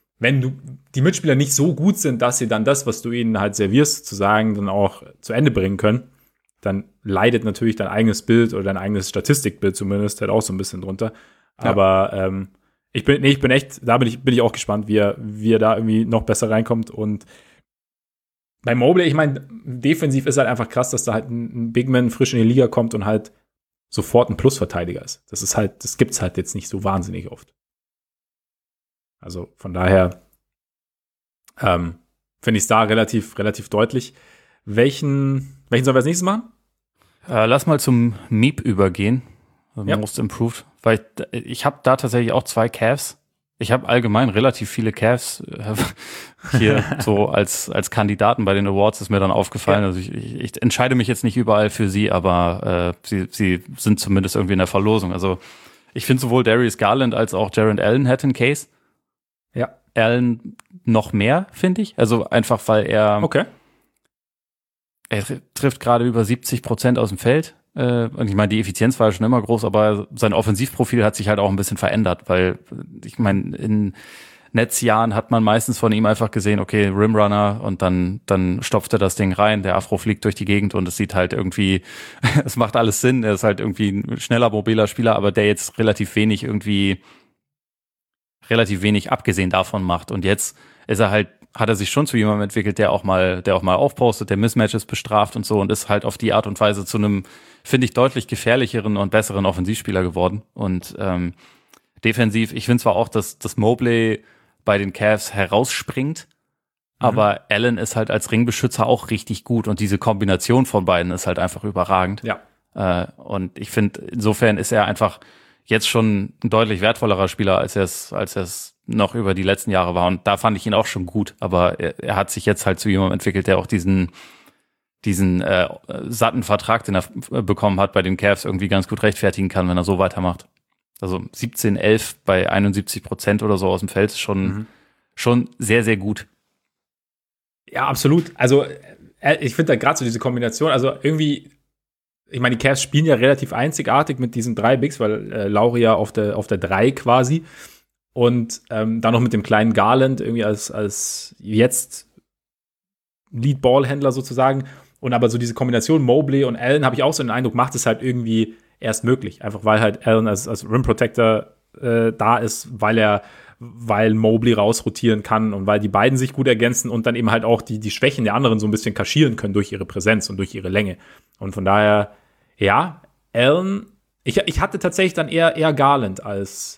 nicht so gut sind, dass sie dann das, was du ihnen halt servierst, sozusagen, dann auch zu Ende bringen können, dann leidet natürlich dein eigenes Bild oder dein eigenes Statistikbild zumindest halt auch so ein bisschen drunter. Ja. Aber ich bin echt, bin ich auch gespannt, wie er da irgendwie noch besser reinkommt und bei Mobley, ich meine, defensiv ist halt einfach krass, dass da halt ein Big Man frisch in die Liga kommt und halt sofort ein Plusverteidiger ist. Das gibt's halt jetzt nicht so wahnsinnig oft. Also von daher finde ich es da relativ deutlich. Welchen sollen wir als nächstes machen? Lass mal zum Meep übergehen. Ja. Most Improved. Weil ich habe da tatsächlich auch 2 Cavs. Ich habe allgemein relativ viele Cavs hier so als Kandidaten bei den Awards, ist mir dann aufgefallen. Ja. Also ich entscheide mich jetzt nicht überall für sie, aber sie sind zumindest irgendwie in der Verlosung. Also ich finde sowohl Darius Garland als auch Jarrett Allen hätten einen Case. Ja. Allen noch mehr, finde ich. Also einfach, weil er trifft gerade über 70% aus dem Feld. Und ich meine, die Effizienz war ja schon immer groß, aber sein Offensivprofil hat sich halt auch ein bisschen verändert, weil ich meine, in Netzjahren hat man meistens von ihm einfach gesehen, okay, Rimrunner, und dann stopft er das Ding rein, der Afro fliegt durch die Gegend und es sieht halt irgendwie, es macht alles Sinn, er ist halt irgendwie ein schneller, mobiler Spieler, aber der jetzt relativ wenig abgesehen davon macht. Und jetzt hat er sich schon zu jemandem entwickelt, der auch mal aufpostet, der Mismatches bestraft und so, und ist halt auf die Art und Weise zu einem, finde ich, deutlich gefährlicheren und besseren Offensivspieler geworden. Und defensiv, ich finde zwar auch, dass Mobley bei den Cavs herausspringt, aber Allen ist halt als Ringbeschützer auch richtig gut, und diese Kombination von beiden ist halt einfach überragend. Ja. Und ich finde, insofern ist er einfach jetzt schon ein deutlich wertvollerer Spieler, als er es noch über die letzten Jahre war. Und da fand ich ihn auch schon gut. Aber er hat sich jetzt halt zu jemandem entwickelt, der auch diesen satten Vertrag, den er bekommen hat bei den Cavs, irgendwie ganz gut rechtfertigen kann, wenn er so weitermacht. Also 17-11 bei 71% oder so aus dem Feld ist schon sehr, sehr gut. Ja, absolut. Also ich finde da gerade so diese Kombination, also irgendwie, ich meine, die Cavs spielen ja relativ einzigartig mit diesen 3 Bigs, weil Lauri ja auf der 3 quasi, und dann noch mit dem kleinen Garland irgendwie als jetzt Lead-Ball-Händler sozusagen, und aber so diese Kombination Mobley und Allen, habe ich auch so den Eindruck, macht es halt irgendwie erst möglich, einfach weil halt Allen als Rim Protector da ist, weil Mobley rausrotieren kann und weil die beiden sich gut ergänzen und dann eben halt auch die Schwächen der anderen so ein bisschen kaschieren können durch ihre Präsenz und durch ihre Länge. Und von daher, ja, Allen, ich hatte tatsächlich dann eher Garland als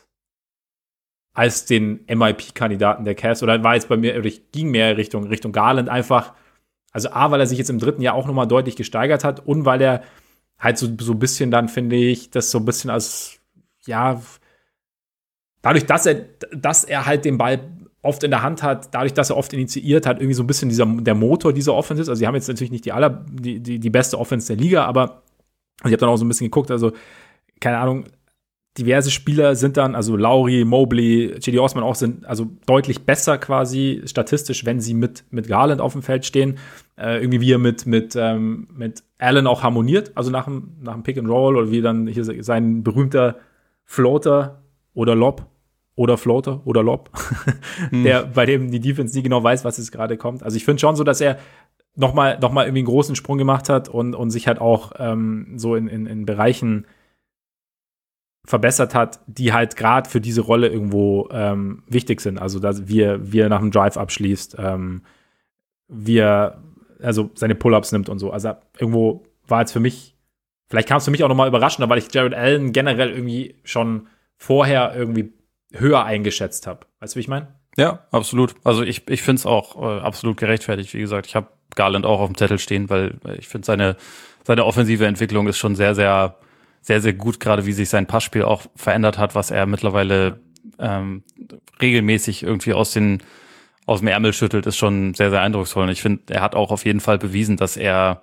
den MIP-Kandidaten der Cavs, oder war jetzt bei mir, ich ging mehr Richtung Garland einfach, also weil er sich jetzt im 3. Jahr auch nochmal deutlich gesteigert hat und weil er halt so ein bisschen dann, finde ich, das so ein bisschen als, ja, dadurch, dass er halt den Ball oft in der Hand hat, dadurch, dass er oft initiiert hat, irgendwie so ein bisschen der Motor dieser Offense ist. Also sie haben jetzt natürlich nicht die beste Offense der Liga, aber ich habe dann auch so ein bisschen geguckt, also keine Ahnung, diverse Spieler sind dann, also Lauri, Mobley, Cedi Osman auch, sind also deutlich besser quasi statistisch, wenn sie mit Garland auf dem Feld stehen. Irgendwie wie er mit Allen auch harmoniert, also nach dem Pick and Roll, oder wie dann hier sein berühmter Floater oder Lob oder Floater oder Lob, bei dem die Defense nie genau weiß, was jetzt gerade kommt. Also ich finde schon so, dass er noch mal irgendwie einen großen Sprung gemacht hat und sich halt auch so in Bereichen verbessert hat, die halt gerade für diese Rolle irgendwo wichtig sind. Also dass wie er nach dem Drive abschließt, wie er also seine Pull-ups nimmt und so. Also irgendwo war jetzt für mich, vielleicht kam es für mich auch nochmal überraschender, weil ich Jarrett Allen generell irgendwie schon vorher irgendwie höher eingeschätzt habe. Weißt du, wie ich meine? Ja, absolut. Also ich finde es auch absolut gerechtfertigt. Wie gesagt, ich habe Garland auch auf dem Zettel stehen, weil ich finde, seine offensive Entwicklung ist schon sehr, sehr, sehr, sehr gut, gerade wie sich sein Passspiel auch verändert hat, was er mittlerweile regelmäßig irgendwie aus dem Ärmel schüttelt, ist schon sehr, sehr eindrucksvoll. Und ich finde, er hat auch auf jeden Fall bewiesen, dass er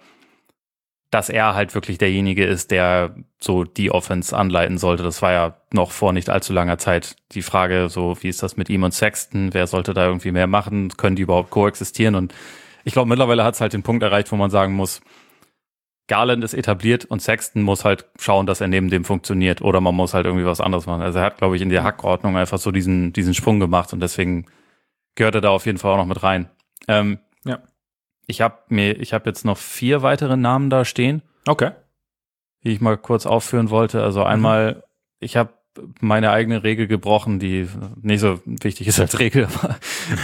halt wirklich derjenige ist, der so die Offense anleiten sollte. Das war ja noch vor nicht allzu langer Zeit die Frage, so wie ist das mit ihm und Sexton? Wer sollte da irgendwie mehr machen? Können die überhaupt koexistieren? Und ich glaube, mittlerweile hat es halt den Punkt erreicht, wo man sagen muss, Garland ist etabliert und Sexton muss halt schauen, dass er neben dem funktioniert, oder man muss halt irgendwie was anderes machen. Also er hat, glaube ich, in der Hackordnung einfach so diesen Sprung gemacht, und deswegen gehört er da auf jeden Fall auch noch mit rein. Ja. Ich habe jetzt noch 4 weitere Namen da stehen. Okay. Die ich mal kurz aufführen wollte. Also einmal, ich habe meine eigene Regel gebrochen, die nicht so wichtig ist als Regel, aber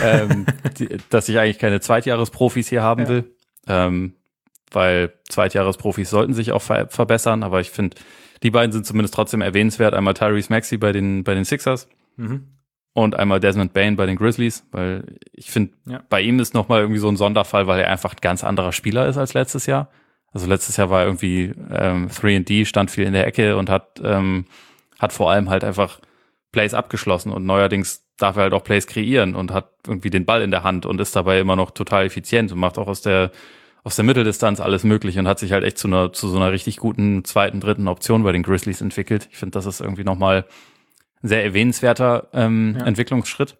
dass ich eigentlich keine Zweitjahresprofis hier haben will, weil Zweitjahresprofis sollten sich auch verbessern, aber ich finde, die beiden sind zumindest trotzdem erwähnenswert. Einmal Tyrese Maxey bei den Sixers und einmal Desmond Bane bei den Grizzlies, weil ich finde, bei ihm ist nochmal irgendwie so ein Sonderfall, weil er einfach ein ganz anderer Spieler ist als letztes Jahr. Also letztes Jahr war er irgendwie 3&D, stand viel in der Ecke und hat vor allem halt einfach Plays abgeschlossen und neuerdings darf er halt auch Plays kreieren und hat irgendwie den Ball in der Hand und ist dabei immer noch total effizient und macht auch aus der Mitteldistanz alles möglich und hat sich halt echt zu so einer richtig guten zweiten, dritten Option bei den Grizzlies entwickelt. Ich finde, das ist irgendwie nochmal ein sehr erwähnenswerter Entwicklungsschritt.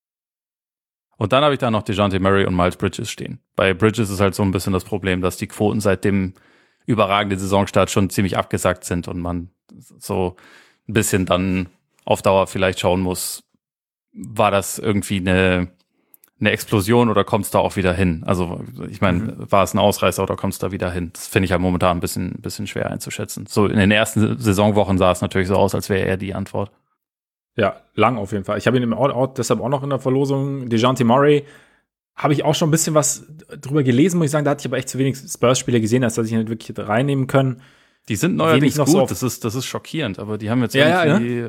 Und dann habe ich da noch DeJounte Murray und Miles Bridges stehen. Bei Bridges ist halt so ein bisschen das Problem, dass die Quoten seit dem überragenden Saisonstart schon ziemlich abgesackt sind und man so ein bisschen dann auf Dauer vielleicht schauen muss, war das irgendwie eine Explosion oder kommt es da auch wieder hin? Also ich meine, war es ein Ausreißer oder kommt es da wieder hin? Das finde ich halt momentan ein bisschen schwer einzuschätzen. So in den ersten Saisonwochen sah es natürlich so aus, als wäre er die Antwort. Ja, lang auf jeden Fall. Ich habe ihn im All-Out deshalb auch noch in der Verlosung. DeJounte Murray habe ich auch schon ein bisschen was drüber gelesen, muss ich sagen. Da hatte ich aber echt zu wenig Spurs-Spiele gesehen, als dass ich ihn nicht wirklich reinnehmen können. Die sind neuerdings noch gut, so das ist schockierend, aber die haben jetzt irgendwie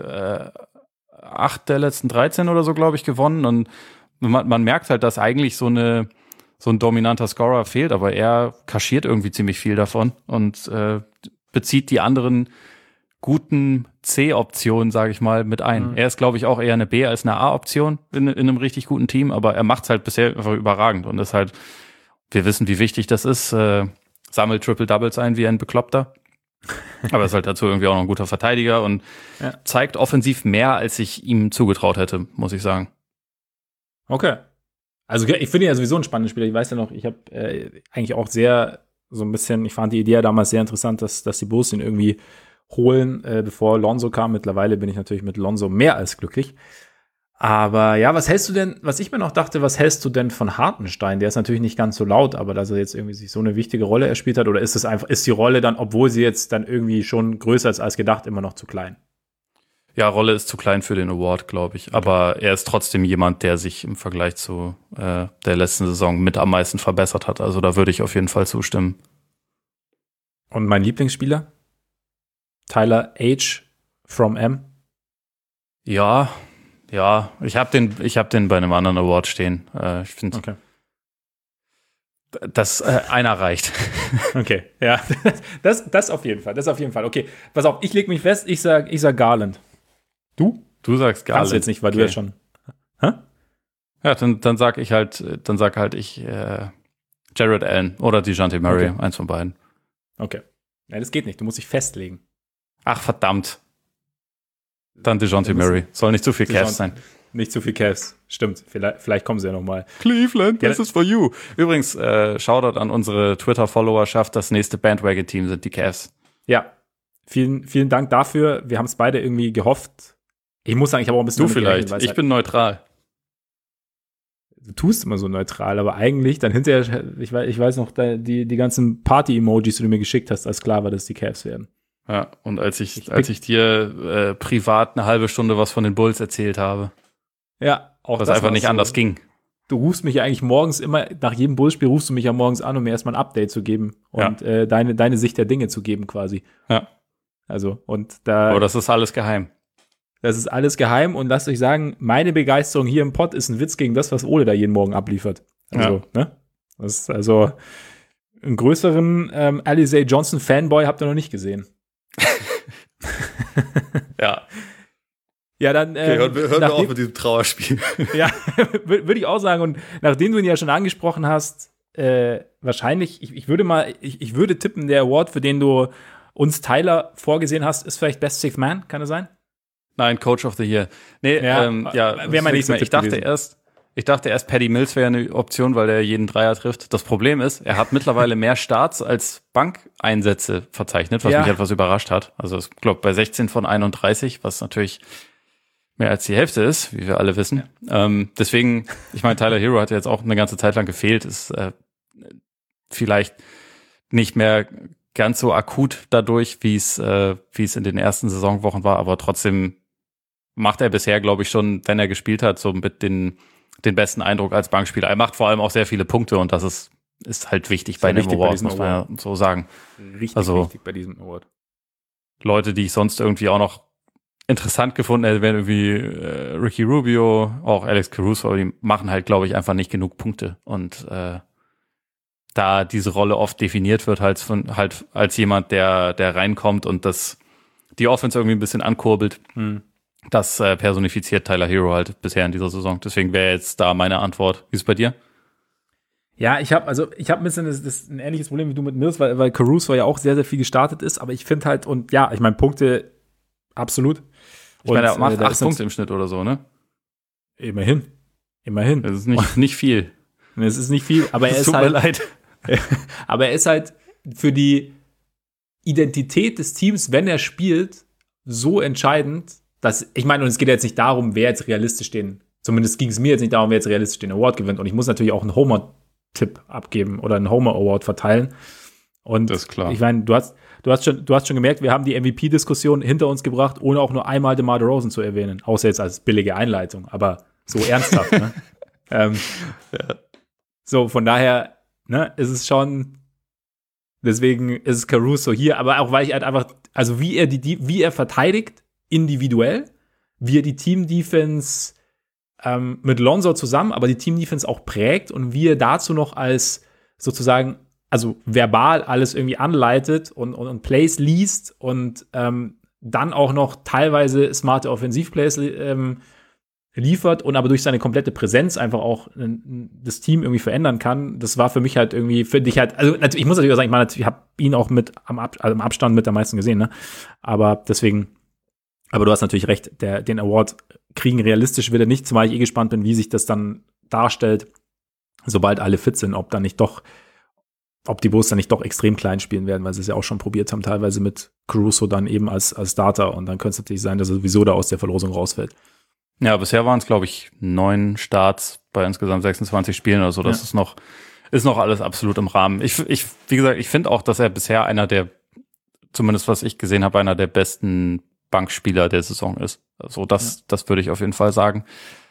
8 der letzten 13 oder so, glaube ich, gewonnen und man merkt halt, dass eigentlich so ein dominanter Scorer fehlt, aber er kaschiert irgendwie ziemlich viel davon und bezieht die anderen guten C-Optionen, sage ich mal, mit ein. Er ist, glaube ich, auch eher eine B als eine A-Option in einem richtig guten Team, aber er macht es halt bisher einfach überragend und ist halt, wir wissen, wie wichtig das ist, sammelt Triple-Doubles ein wie ein Bekloppter. Aber ist halt dazu irgendwie auch noch ein guter Verteidiger und zeigt offensiv mehr, als ich ihm zugetraut hätte, muss ich sagen. Okay. Also ich finde ihn ja sowieso ein spannender Spieler. Ich weiß ja noch, ich habe eigentlich auch sehr so ein bisschen, ich fand die Idee ja damals sehr interessant, dass die Bulls ihn irgendwie holen, bevor Lonzo kam. Mittlerweile bin ich natürlich mit Lonzo mehr als glücklich. Aber ja, was ich mir noch dachte, was hältst du denn von Hartenstein? Der ist natürlich nicht ganz so laut, aber dass er jetzt irgendwie sich so eine wichtige Rolle erspielt hat, oder ist die Rolle dann, obwohl sie jetzt dann irgendwie schon größer ist als gedacht, immer noch zu klein? Ja, Rolle ist zu klein für den Award, glaube ich. Okay. Aber er ist trotzdem jemand, der sich im Vergleich zu der letzten Saison mit am meisten verbessert hat. Also da würde ich auf jeden Fall zustimmen. Und mein Lieblingsspieler? Tyler H. from M. Ja, ich hab den bei einem anderen Award stehen. Ich finde, okay. dass einer reicht. Okay, ja, das auf jeden Fall. Okay, pass auf, ich leg mich fest. Ich sag Garland. Du? Du sagst Garland. Kannst du jetzt nicht, weil du ja schon. Hä? Ja, dann sag ich Jared Allen oder DeJounte Murray, eins von beiden. Okay. Ja, das geht nicht. Du musst dich festlegen. Ach, verdammt. Dann DeJounte Murray. Soll nicht zu viel Cavs sein. Nicht zu viel Cavs. Stimmt. Vielleicht kommen sie ja noch mal. Cleveland, this is for you. Übrigens, Shoutout an unsere Twitter-Followerschaft. Das nächste Bandwagon-Team sind die Cavs. Ja. Vielen Dank dafür. Wir haben es beide irgendwie gehofft. Ich muss sagen, ich habe auch ein bisschen. Du vielleicht. Ich bin neutral. Du tust immer so neutral, aber eigentlich dann hinterher, ich weiß noch, die ganzen Party-Emojis, die du mir geschickt hast, als klar war, dass die Cavs werden. Ja, und als ich dir privat eine halbe Stunde was von den Bulls erzählt habe. Ja, auch das einfach nicht so anders ging. Du rufst mich ja eigentlich morgens immer, nach jedem Bullspiel rufst du mich ja morgens an, um mir erstmal ein Update zu geben und deine Sicht der Dinge zu geben quasi. Ja. Also, und da. Aber das ist alles geheim. Das ist alles geheim und lasst euch sagen, meine Begeisterung hier im Pod ist ein Witz gegen das, was Ole da jeden Morgen abliefert. Also, ne? Das ist also einen größeren Alizé Johnson Fanboy habt ihr noch nicht gesehen. Ja. Ja, dann okay, hören wir auf mit diesem Trauerspiel. Ja, würde ich auch sagen. Und nachdem du ihn ja schon angesprochen hast, wahrscheinlich, ich würde tippen, der Award, für den du uns Tyler vorgesehen hast, ist vielleicht Best Sixth Man, kann das sein? Nein, Coach of the Year. Nee, wäre mein nächster Tipp ich dachte erst, Patty Mills wäre eine Option, weil der jeden Dreier trifft. Das Problem ist, er hat mittlerweile mehr Starts als Bankeinsätze verzeichnet, was mich etwas überrascht hat. Also ich glaube bei 16 von 31, was natürlich mehr als die Hälfte ist, wie wir alle wissen. Ja. Deswegen, ich meine, Tyler Hero hat jetzt auch eine ganze Zeit lang gefehlt, ist vielleicht nicht mehr ganz so akut dadurch, wie es in den ersten Saisonwochen war, aber trotzdem macht er bisher, glaube ich, schon, wenn er gespielt hat, so mit den besten Eindruck als Bankspieler. Er macht vor allem auch sehr viele Punkte und das ist halt wichtig bei einem Award, muss man ja so sagen. Richtig wichtig bei diesem Award. Leute, die ich sonst irgendwie auch noch interessant gefunden hätte, wären irgendwie Ricky Rubio, auch Alex Caruso, aber die machen halt, glaube ich, einfach nicht genug Punkte. Und da diese Rolle oft definiert wird halt als jemand, der reinkommt und die Offense irgendwie ein bisschen ankurbelt, das personifiziert Tyler Hero halt bisher in dieser Saison. Deswegen wäre jetzt da meine Antwort. Wie ist es bei dir? Ja, ich habe ein bisschen ein ähnliches Problem wie du mit Mills, weil Caruso ja auch sehr, sehr viel gestartet ist, aber ich finde halt, und ja, ich meine, Punkte absolut. Ich meine, er macht 8 Punkte im Schnitt oder so, ne? Immerhin. Das ist nicht viel. Es ist nicht viel, aber er ist halt. Tut mir leid. Aber er ist halt für die Identität des Teams, wenn er spielt, so entscheidend, dass, ich meine, und es geht jetzt nicht darum, wer jetzt realistisch zumindest ging es mir jetzt nicht darum, wer jetzt realistisch den Award gewinnt. Und ich muss natürlich auch einen Homer-Tipp abgeben oder einen Homer-Award verteilen. Und das ist klar. Ich meine, du hast schon gemerkt, wir haben die MVP-Diskussion hinter uns gebracht, ohne auch nur einmal DeMar DeRozan zu erwähnen. Außer jetzt als billige Einleitung, aber so ernsthaft. Ne? Ja. So, von daher, ne, ist es schon, deswegen ist es Caruso hier, aber auch, weil ich halt einfach, also wie er verteidigt, individuell, wie er die Team-Defense mit Lonzo zusammen, aber die Team-Defense auch prägt und wie er dazu noch als sozusagen, also verbal alles irgendwie anleitet und Plays liest und dann auch noch teilweise smarte Offensivplays liefert und aber durch seine komplette Präsenz einfach auch das Team irgendwie verändern kann. Das war für mich halt irgendwie, finde ich halt, also ich muss natürlich sagen, ich habe ihn auch mit am Abstand mit am meisten gesehen, ne? Aber deswegen, aber du hast natürlich recht, den Award kriegen realistisch wird er nicht, zumal ich gespannt bin, wie sich das dann darstellt, sobald alle fit sind, ob die Bulls dann nicht doch extrem klein spielen werden, weil sie es ja auch schon probiert haben, teilweise mit Caruso dann eben als Starter und dann könnte es natürlich sein, dass er sowieso da aus der Verlosung rausfällt. Ja, bisher waren es, glaube ich, 9 Starts bei insgesamt 26 Spielen oder so. Das ist noch alles absolut im Rahmen. Wie gesagt, ich finde auch, dass er bisher einer der, zumindest was ich gesehen habe, einer der besten Bankspieler der Saison ist. Also das würde ich auf jeden Fall sagen.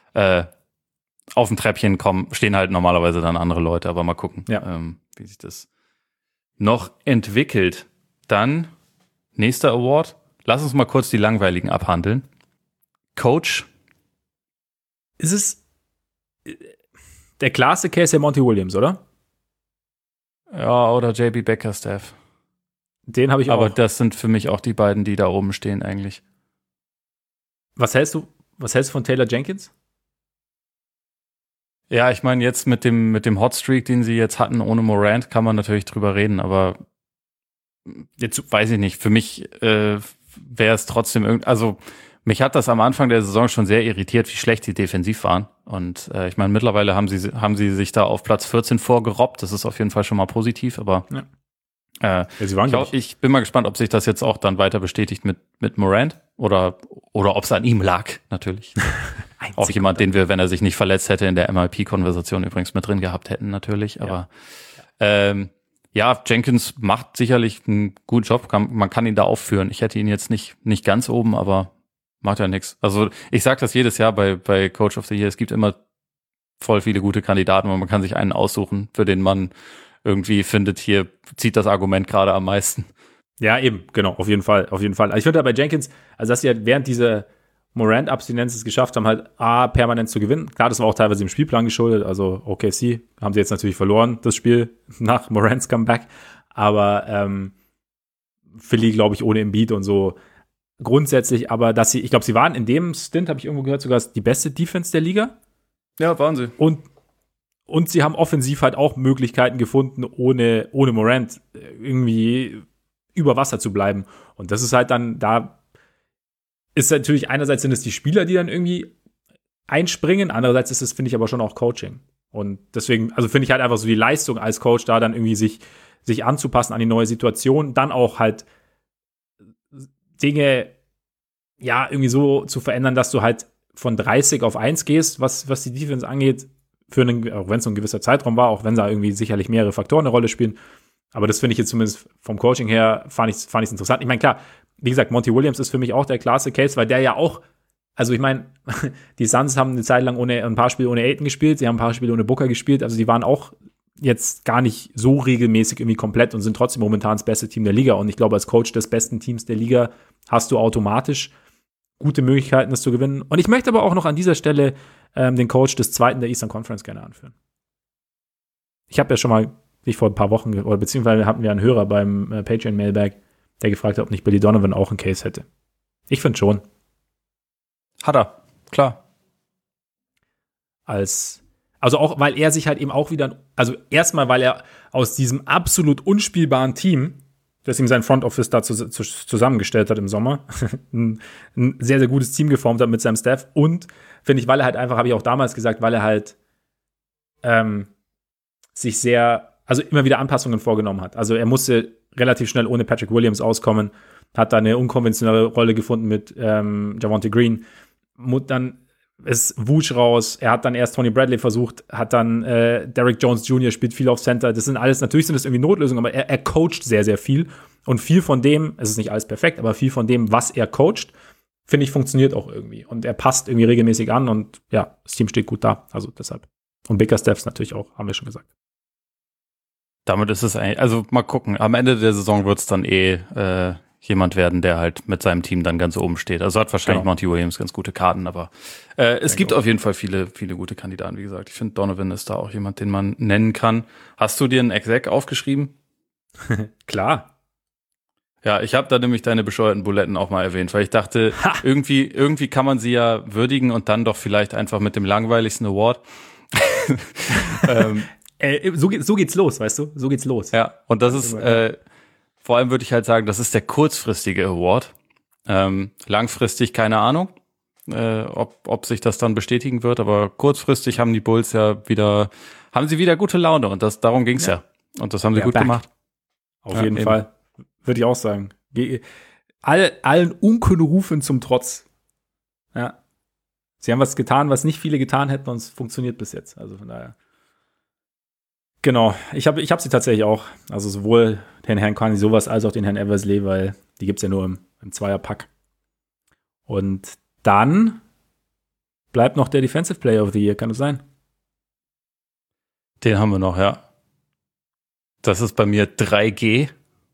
Auf dem Treppchen stehen halt normalerweise dann andere Leute, aber mal gucken, wie sich das noch entwickelt. Dann nächster Award. Lass uns mal kurz die langweiligen abhandeln. Coach. Ist es der klarste Case der Monty Williams, oder? Ja, oder JB Bickerstaff. Den habe ich auch. Aber das sind für mich auch die beiden, die da oben stehen eigentlich. Was hältst du von Taylor Jenkins? Ja, ich meine, jetzt mit dem Hotstreak, den sie jetzt hatten ohne Morant, kann man natürlich drüber reden, aber jetzt weiß ich nicht. Für mich wäre es trotzdem also mich hat das am Anfang der Saison schon sehr irritiert, wie schlecht sie defensiv waren. Und ich meine, mittlerweile haben sie sich da auf Platz 14 vorgerobbt. Das ist auf jeden Fall schon mal positiv, aber ich bin mal gespannt, ob sich das jetzt auch dann weiter bestätigt mit Morant oder ob es an ihm lag, natürlich. Auch jemand, den wir, wenn er sich nicht verletzt hätte, in der MIP-Konversation übrigens mit drin gehabt hätten, natürlich. Aber Jenkins macht sicherlich einen guten Job. Man kann ihn da aufführen. Ich hätte ihn jetzt nicht ganz oben, aber macht ja nichts. Also ich sage das jedes Jahr bei Coach of the Year. Es gibt immer voll viele gute Kandidaten und man kann sich einen aussuchen, für den man irgendwie findet, hier zieht das Argument gerade am meisten. Ja, eben, genau, auf jeden Fall. Also ich finde bei Jenkins, also dass sie halt während dieser Morant-Abstinenz es geschafft haben, halt permanent zu gewinnen. Klar, das war auch teilweise im Spielplan geschuldet, also OKC haben sie jetzt natürlich verloren, das Spiel nach Morants Comeback, aber Philly, glaube ich, ohne Embiid und so grundsätzlich, aber ich glaube, sie waren in dem Stint, habe ich irgendwo gehört, sogar die beste Defense der Liga. Ja, waren sie. Und sie haben offensiv halt auch Möglichkeiten gefunden, ohne Morant irgendwie über Wasser zu bleiben. Und das ist halt dann, da ist natürlich, einerseits sind es die Spieler, die dann irgendwie einspringen, andererseits ist es, finde ich, aber schon auch Coaching. Und deswegen, also finde ich halt einfach so die Leistung als Coach da dann irgendwie sich anzupassen an die neue Situation, dann auch halt Dinge, ja, irgendwie so zu verändern, dass du halt von 30 auf 1 gehst, was die Defense angeht, auch wenn es so ein gewisser Zeitraum war, auch wenn da irgendwie sicherlich mehrere Faktoren eine Rolle spielen. Aber das finde ich jetzt zumindest vom Coaching her, fand ich es interessant. Ich meine, klar, wie gesagt, Monty Williams ist für mich auch der klarste Case, weil der ja auch also ich meine, die Suns haben eine Zeit lang ein paar Spiele ohne Ayton gespielt, sie haben ein paar Spiele ohne Booker gespielt, also die waren auch jetzt gar nicht so regelmäßig irgendwie komplett und sind trotzdem momentan das beste Team der Liga. Und ich glaube, als Coach des besten Teams der Liga hast du automatisch gute Möglichkeiten, das zu gewinnen. Und ich möchte aber auch noch an dieser Stelle den Coach des zweiten der Eastern Conference gerne anführen. Ich habe ja schon mal, wie vor ein paar Wochen, oder beziehungsweise hatten wir einen Hörer beim Patreon Mailbag, der gefragt hat, ob nicht Billy Donovan auch einen Case hätte. Ich finde schon. Hat er, klar. Also auch, weil er sich halt eben auch wieder, also erstmal, weil er aus diesem absolut unspielbaren Team, das ihm sein Front Office da zusammengestellt hat im Sommer, ein sehr, sehr gutes Team geformt hat mit seinem Staff und, finde ich, weil er halt einfach, habe ich auch damals gesagt, weil er halt sich also immer wieder Anpassungen vorgenommen hat. Also er musste relativ schnell ohne Patrick Williams auskommen, hat da eine unkonventionelle Rolle gefunden mit Javonte Green, dann ist Vooch raus, er hat dann erst Tony Bradley versucht, hat dann Derrick Jones Jr. spielt viel auf Center, das sind alles, natürlich sind das irgendwie Notlösungen, aber er coacht sehr, sehr viel und viel von dem, es ist nicht alles perfekt, aber viel von dem, was er coacht, finde ich, funktioniert auch irgendwie und er passt irgendwie regelmäßig an und ja, das Team steht gut da, also deshalb. Und Bickerstaffs natürlich auch, haben wir schon gesagt. Damit ist es eigentlich, also mal gucken, am Ende der Saison wird es dann jemand werden, der halt mit seinem Team dann ganz oben steht. Also hat wahrscheinlich Monty Williams ganz gute Karten, aber es gibt auf jeden Fall viele, viele gute Kandidaten, wie gesagt. Ich finde, Donovan ist da auch jemand, den man nennen kann. Hast du dir einen Exec aufgeschrieben? Klar. Ja, ich habe da nämlich deine bescheuerten Buletten auch mal erwähnt, weil ich dachte, irgendwie kann man sie ja würdigen und dann doch vielleicht einfach mit dem langweiligsten Award. So geht's los, weißt du? So geht's los. Ja, und das ist vor allem würde ich halt sagen, das ist der kurzfristige Award. Langfristig keine Ahnung, ob sich das dann bestätigen wird, aber kurzfristig haben die Bulls haben sie wieder gute Laune und darum ging's ja. Und das haben sie gut gemacht. Auf jeden Fall. Würde ich auch sagen. Allen Unkenrufen zum Trotz. Ja. Sie haben was getan, was nicht viele getan hätten und es funktioniert bis jetzt. Also von daher. Genau, ich hab sie tatsächlich auch. Also sowohl den Herrn Carney sowas als auch den Herrn Eversley, weil die gibt's ja nur im Zweierpack. Und dann bleibt noch der Defensive Player of the Year, kann das sein? Den haben wir noch, ja. Das ist bei mir 3G.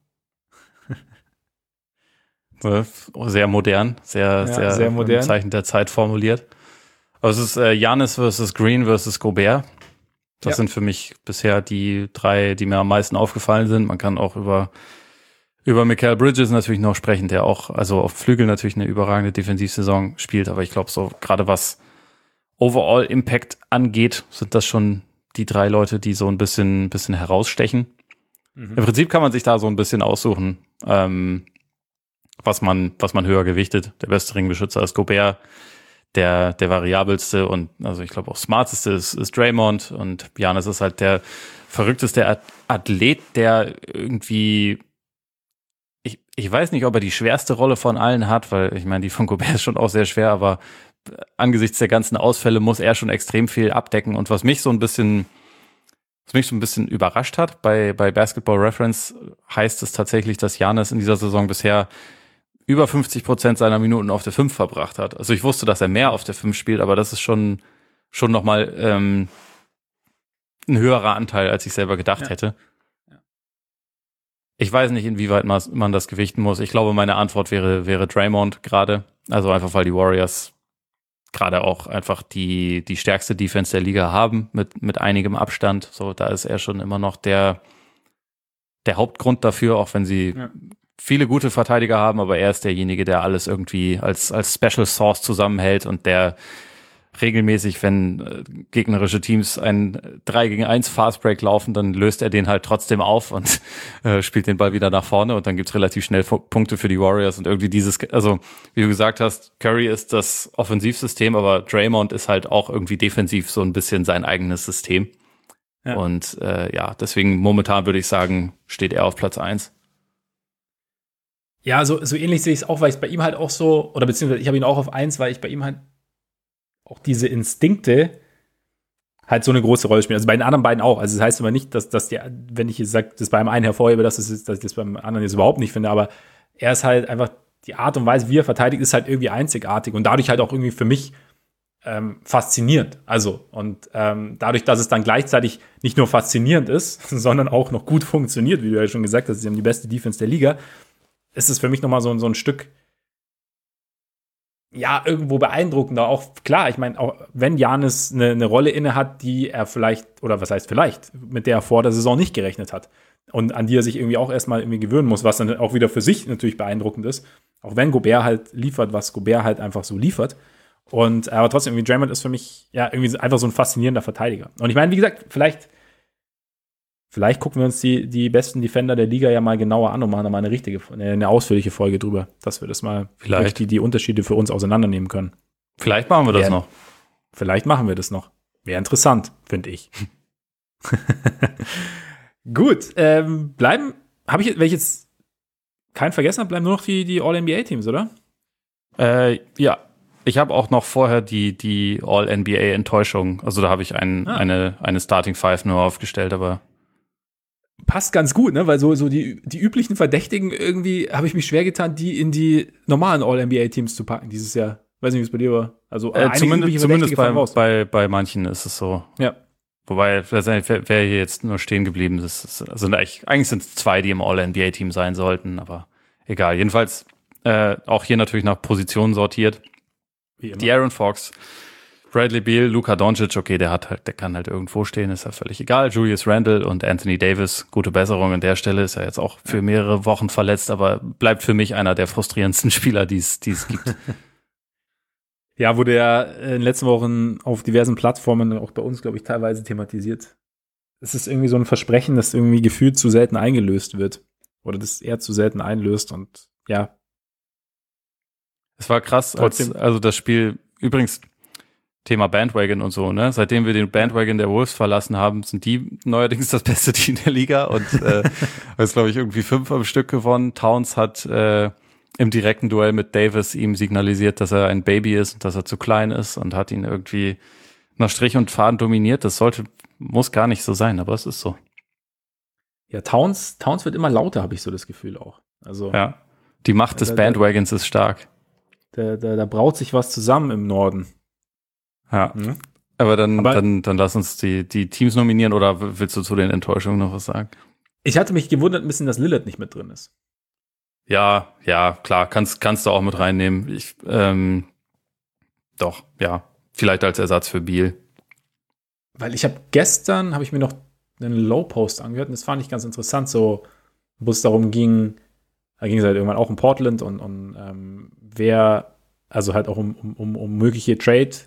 Sehr modern, sehr modern. Im Zeichen der Zeit formuliert. Aber es ist Giannis versus Green versus Gobert. Das sind für mich bisher die drei, die mir am meisten aufgefallen sind. Man kann auch über Mikal Bridges natürlich noch sprechen, der auch, also auf Flügel natürlich eine überragende Defensivsaison spielt. Aber ich glaube, so gerade was Overall Impact angeht, sind das schon die drei Leute, die so ein bisschen herausstechen. Im Prinzip kann man sich da so ein bisschen aussuchen, was man höher gewichtet. Der beste Ringbeschützer ist Gobert. Der variabelste und also ich glaube auch smarteste ist Draymond und Giannis ist halt der verrückteste Athlet, der irgendwie, ich weiß nicht, ob er die schwerste Rolle von allen hat, weil ich meine, die von Gobert ist schon auch sehr schwer, aber angesichts der ganzen Ausfälle muss er schon extrem viel abdecken und was mich so ein bisschen überrascht hat, bei Basketball Reference heißt es tatsächlich, dass Giannis in dieser Saison bisher über 50% seiner Minuten auf der 5 verbracht hat. Also ich wusste, dass er mehr auf der 5 spielt, aber das ist schon nochmal ein höherer Anteil, als ich selber gedacht hätte. Ja. Ich weiß nicht, inwieweit man das gewichten muss. Ich glaube, meine Antwort wäre Draymond gerade. Also einfach, weil die Warriors gerade auch einfach die stärkste Defense der Liga haben, mit einigem Abstand. So, da ist er schon immer noch der Hauptgrund dafür, auch wenn sie viele gute Verteidiger haben, aber er ist derjenige, der alles irgendwie als Special Source zusammenhält und der regelmäßig, wenn gegnerische Teams ein 3-gegen-1 Fastbreak laufen, dann löst er den halt trotzdem auf und spielt den Ball wieder nach vorne und dann gibt's relativ schnell Punkte für die Warriors und irgendwie also wie du gesagt hast, Curry ist das Offensivsystem, aber Draymond ist halt auch irgendwie defensiv so ein bisschen sein eigenes System. Ja. Und deswegen momentan würde ich sagen, steht er auf Platz 1. Ja, so ähnlich sehe ich es auch, weil ich es bei ihm halt auch so, oder beziehungsweise ich habe ihn auch auf 1, weil ich bei ihm halt auch diese Instinkte halt so eine große Rolle spielen. Also bei den anderen beiden auch. Also das heißt aber nicht, dass wenn ich jetzt sage, das beim einen hervorhebe, dass ich das beim anderen jetzt überhaupt nicht finde, aber er ist halt einfach die Art und Weise, wie er verteidigt, ist halt irgendwie einzigartig und dadurch halt auch irgendwie für mich faszinierend. Also, und dadurch, dass es dann gleichzeitig nicht nur faszinierend ist, sondern auch noch gut funktioniert, wie du ja schon gesagt hast, sie haben die beste Defense der Liga, ist es für mich nochmal so ein Stück, ja, irgendwo beeindruckender. Auch klar, ich meine, auch wenn Giannis eine Rolle inne hat, die er vielleicht, oder was heißt vielleicht, mit der er vor der Saison nicht gerechnet hat und an die er sich irgendwie auch erstmal irgendwie gewöhnen muss, was dann auch wieder für sich natürlich beeindruckend ist. Auch wenn Gobert halt liefert, was Gobert halt einfach so liefert. Und aber trotzdem, irgendwie Draymond ist für mich ja irgendwie einfach so ein faszinierender Verteidiger. Und ich meine, wie gesagt, vielleicht gucken wir uns die besten Defender der Liga ja mal genauer an und machen da mal eine ausführliche Folge drüber, dass wir das mal vielleicht die Unterschiede für uns auseinandernehmen können. Vielleicht machen wir das noch. Vielleicht machen wir das noch. Wäre interessant, finde ich. Gut, wenn ich jetzt keinen vergessen habe, bleiben nur noch die All-NBA-Teams, oder? Ja. Ich habe auch noch vorher die All-NBA-Enttäuschung. Also da habe ich eine Starting Five nur aufgestellt, aber passt ganz gut, ne? Weil so die üblichen Verdächtigen irgendwie habe ich mich schwer getan, die in die normalen All-NBA-Teams zu packen dieses Jahr. Weiß nicht, wie es bei dir war. Also zumindest bei manchen ist es so. Ja. Wobei, wer hier jetzt nur stehen geblieben ist, eigentlich sind es 2, die im All-NBA-Team sein sollten, aber egal. Jedenfalls auch hier natürlich nach Positionen sortiert. Die Aaron Fox, Bradley Beal, Luka Doncic, okay, der kann halt irgendwo stehen, ist ja völlig egal. Julius Randle und Anthony Davis, gute Besserung an der Stelle, ist ja jetzt auch für mehrere Wochen verletzt, aber bleibt für mich einer der frustrierendsten Spieler, die es gibt. Ja, wurde ja in den letzten Wochen auf diversen Plattformen, auch bei uns, glaube ich, teilweise thematisiert. Es ist irgendwie so ein Versprechen, das irgendwie gefühlt zu selten eingelöst wird. Oder das er zu selten einlöst und ja. Es war krass, also das Spiel, übrigens Thema Bandwagon und so, ne? Seitdem wir den Bandwagon der Wolves verlassen haben, sind die neuerdings das beste Team der Liga und ist, glaube ich, irgendwie 5 am Stück gewonnen. Towns hat im direkten Duell mit Davis ihm signalisiert, dass er ein Baby ist und dass er zu klein ist und hat ihn irgendwie nach Strich und Faden dominiert. Das muss gar nicht so sein, aber es ist so. Ja, Towns wird immer lauter, habe ich so das Gefühl auch. Also ja, die Macht des Bandwagons ist stark. Da braut sich was zusammen im Norden. Ja, aber dann lass uns die Teams nominieren oder willst du zu den Enttäuschungen noch was sagen? Ich hatte mich gewundert ein bisschen, dass Lillard nicht mit drin ist. Ja, klar, kannst du auch mit reinnehmen. Doch, ja, vielleicht als Ersatz für Beal. Weil gestern habe ich mir noch einen Low-Post angehört und das fand ich ganz interessant, so, wo es darum ging, da ging es halt irgendwann auch um Portland und wer, also halt auch um mögliche Trades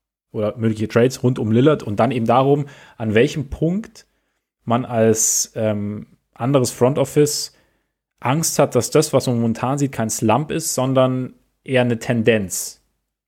rund um Lillard und dann eben darum, an welchem Punkt man als anderes Front Office Angst hat, dass das, was man momentan sieht, kein Slump ist, sondern eher eine Tendenz.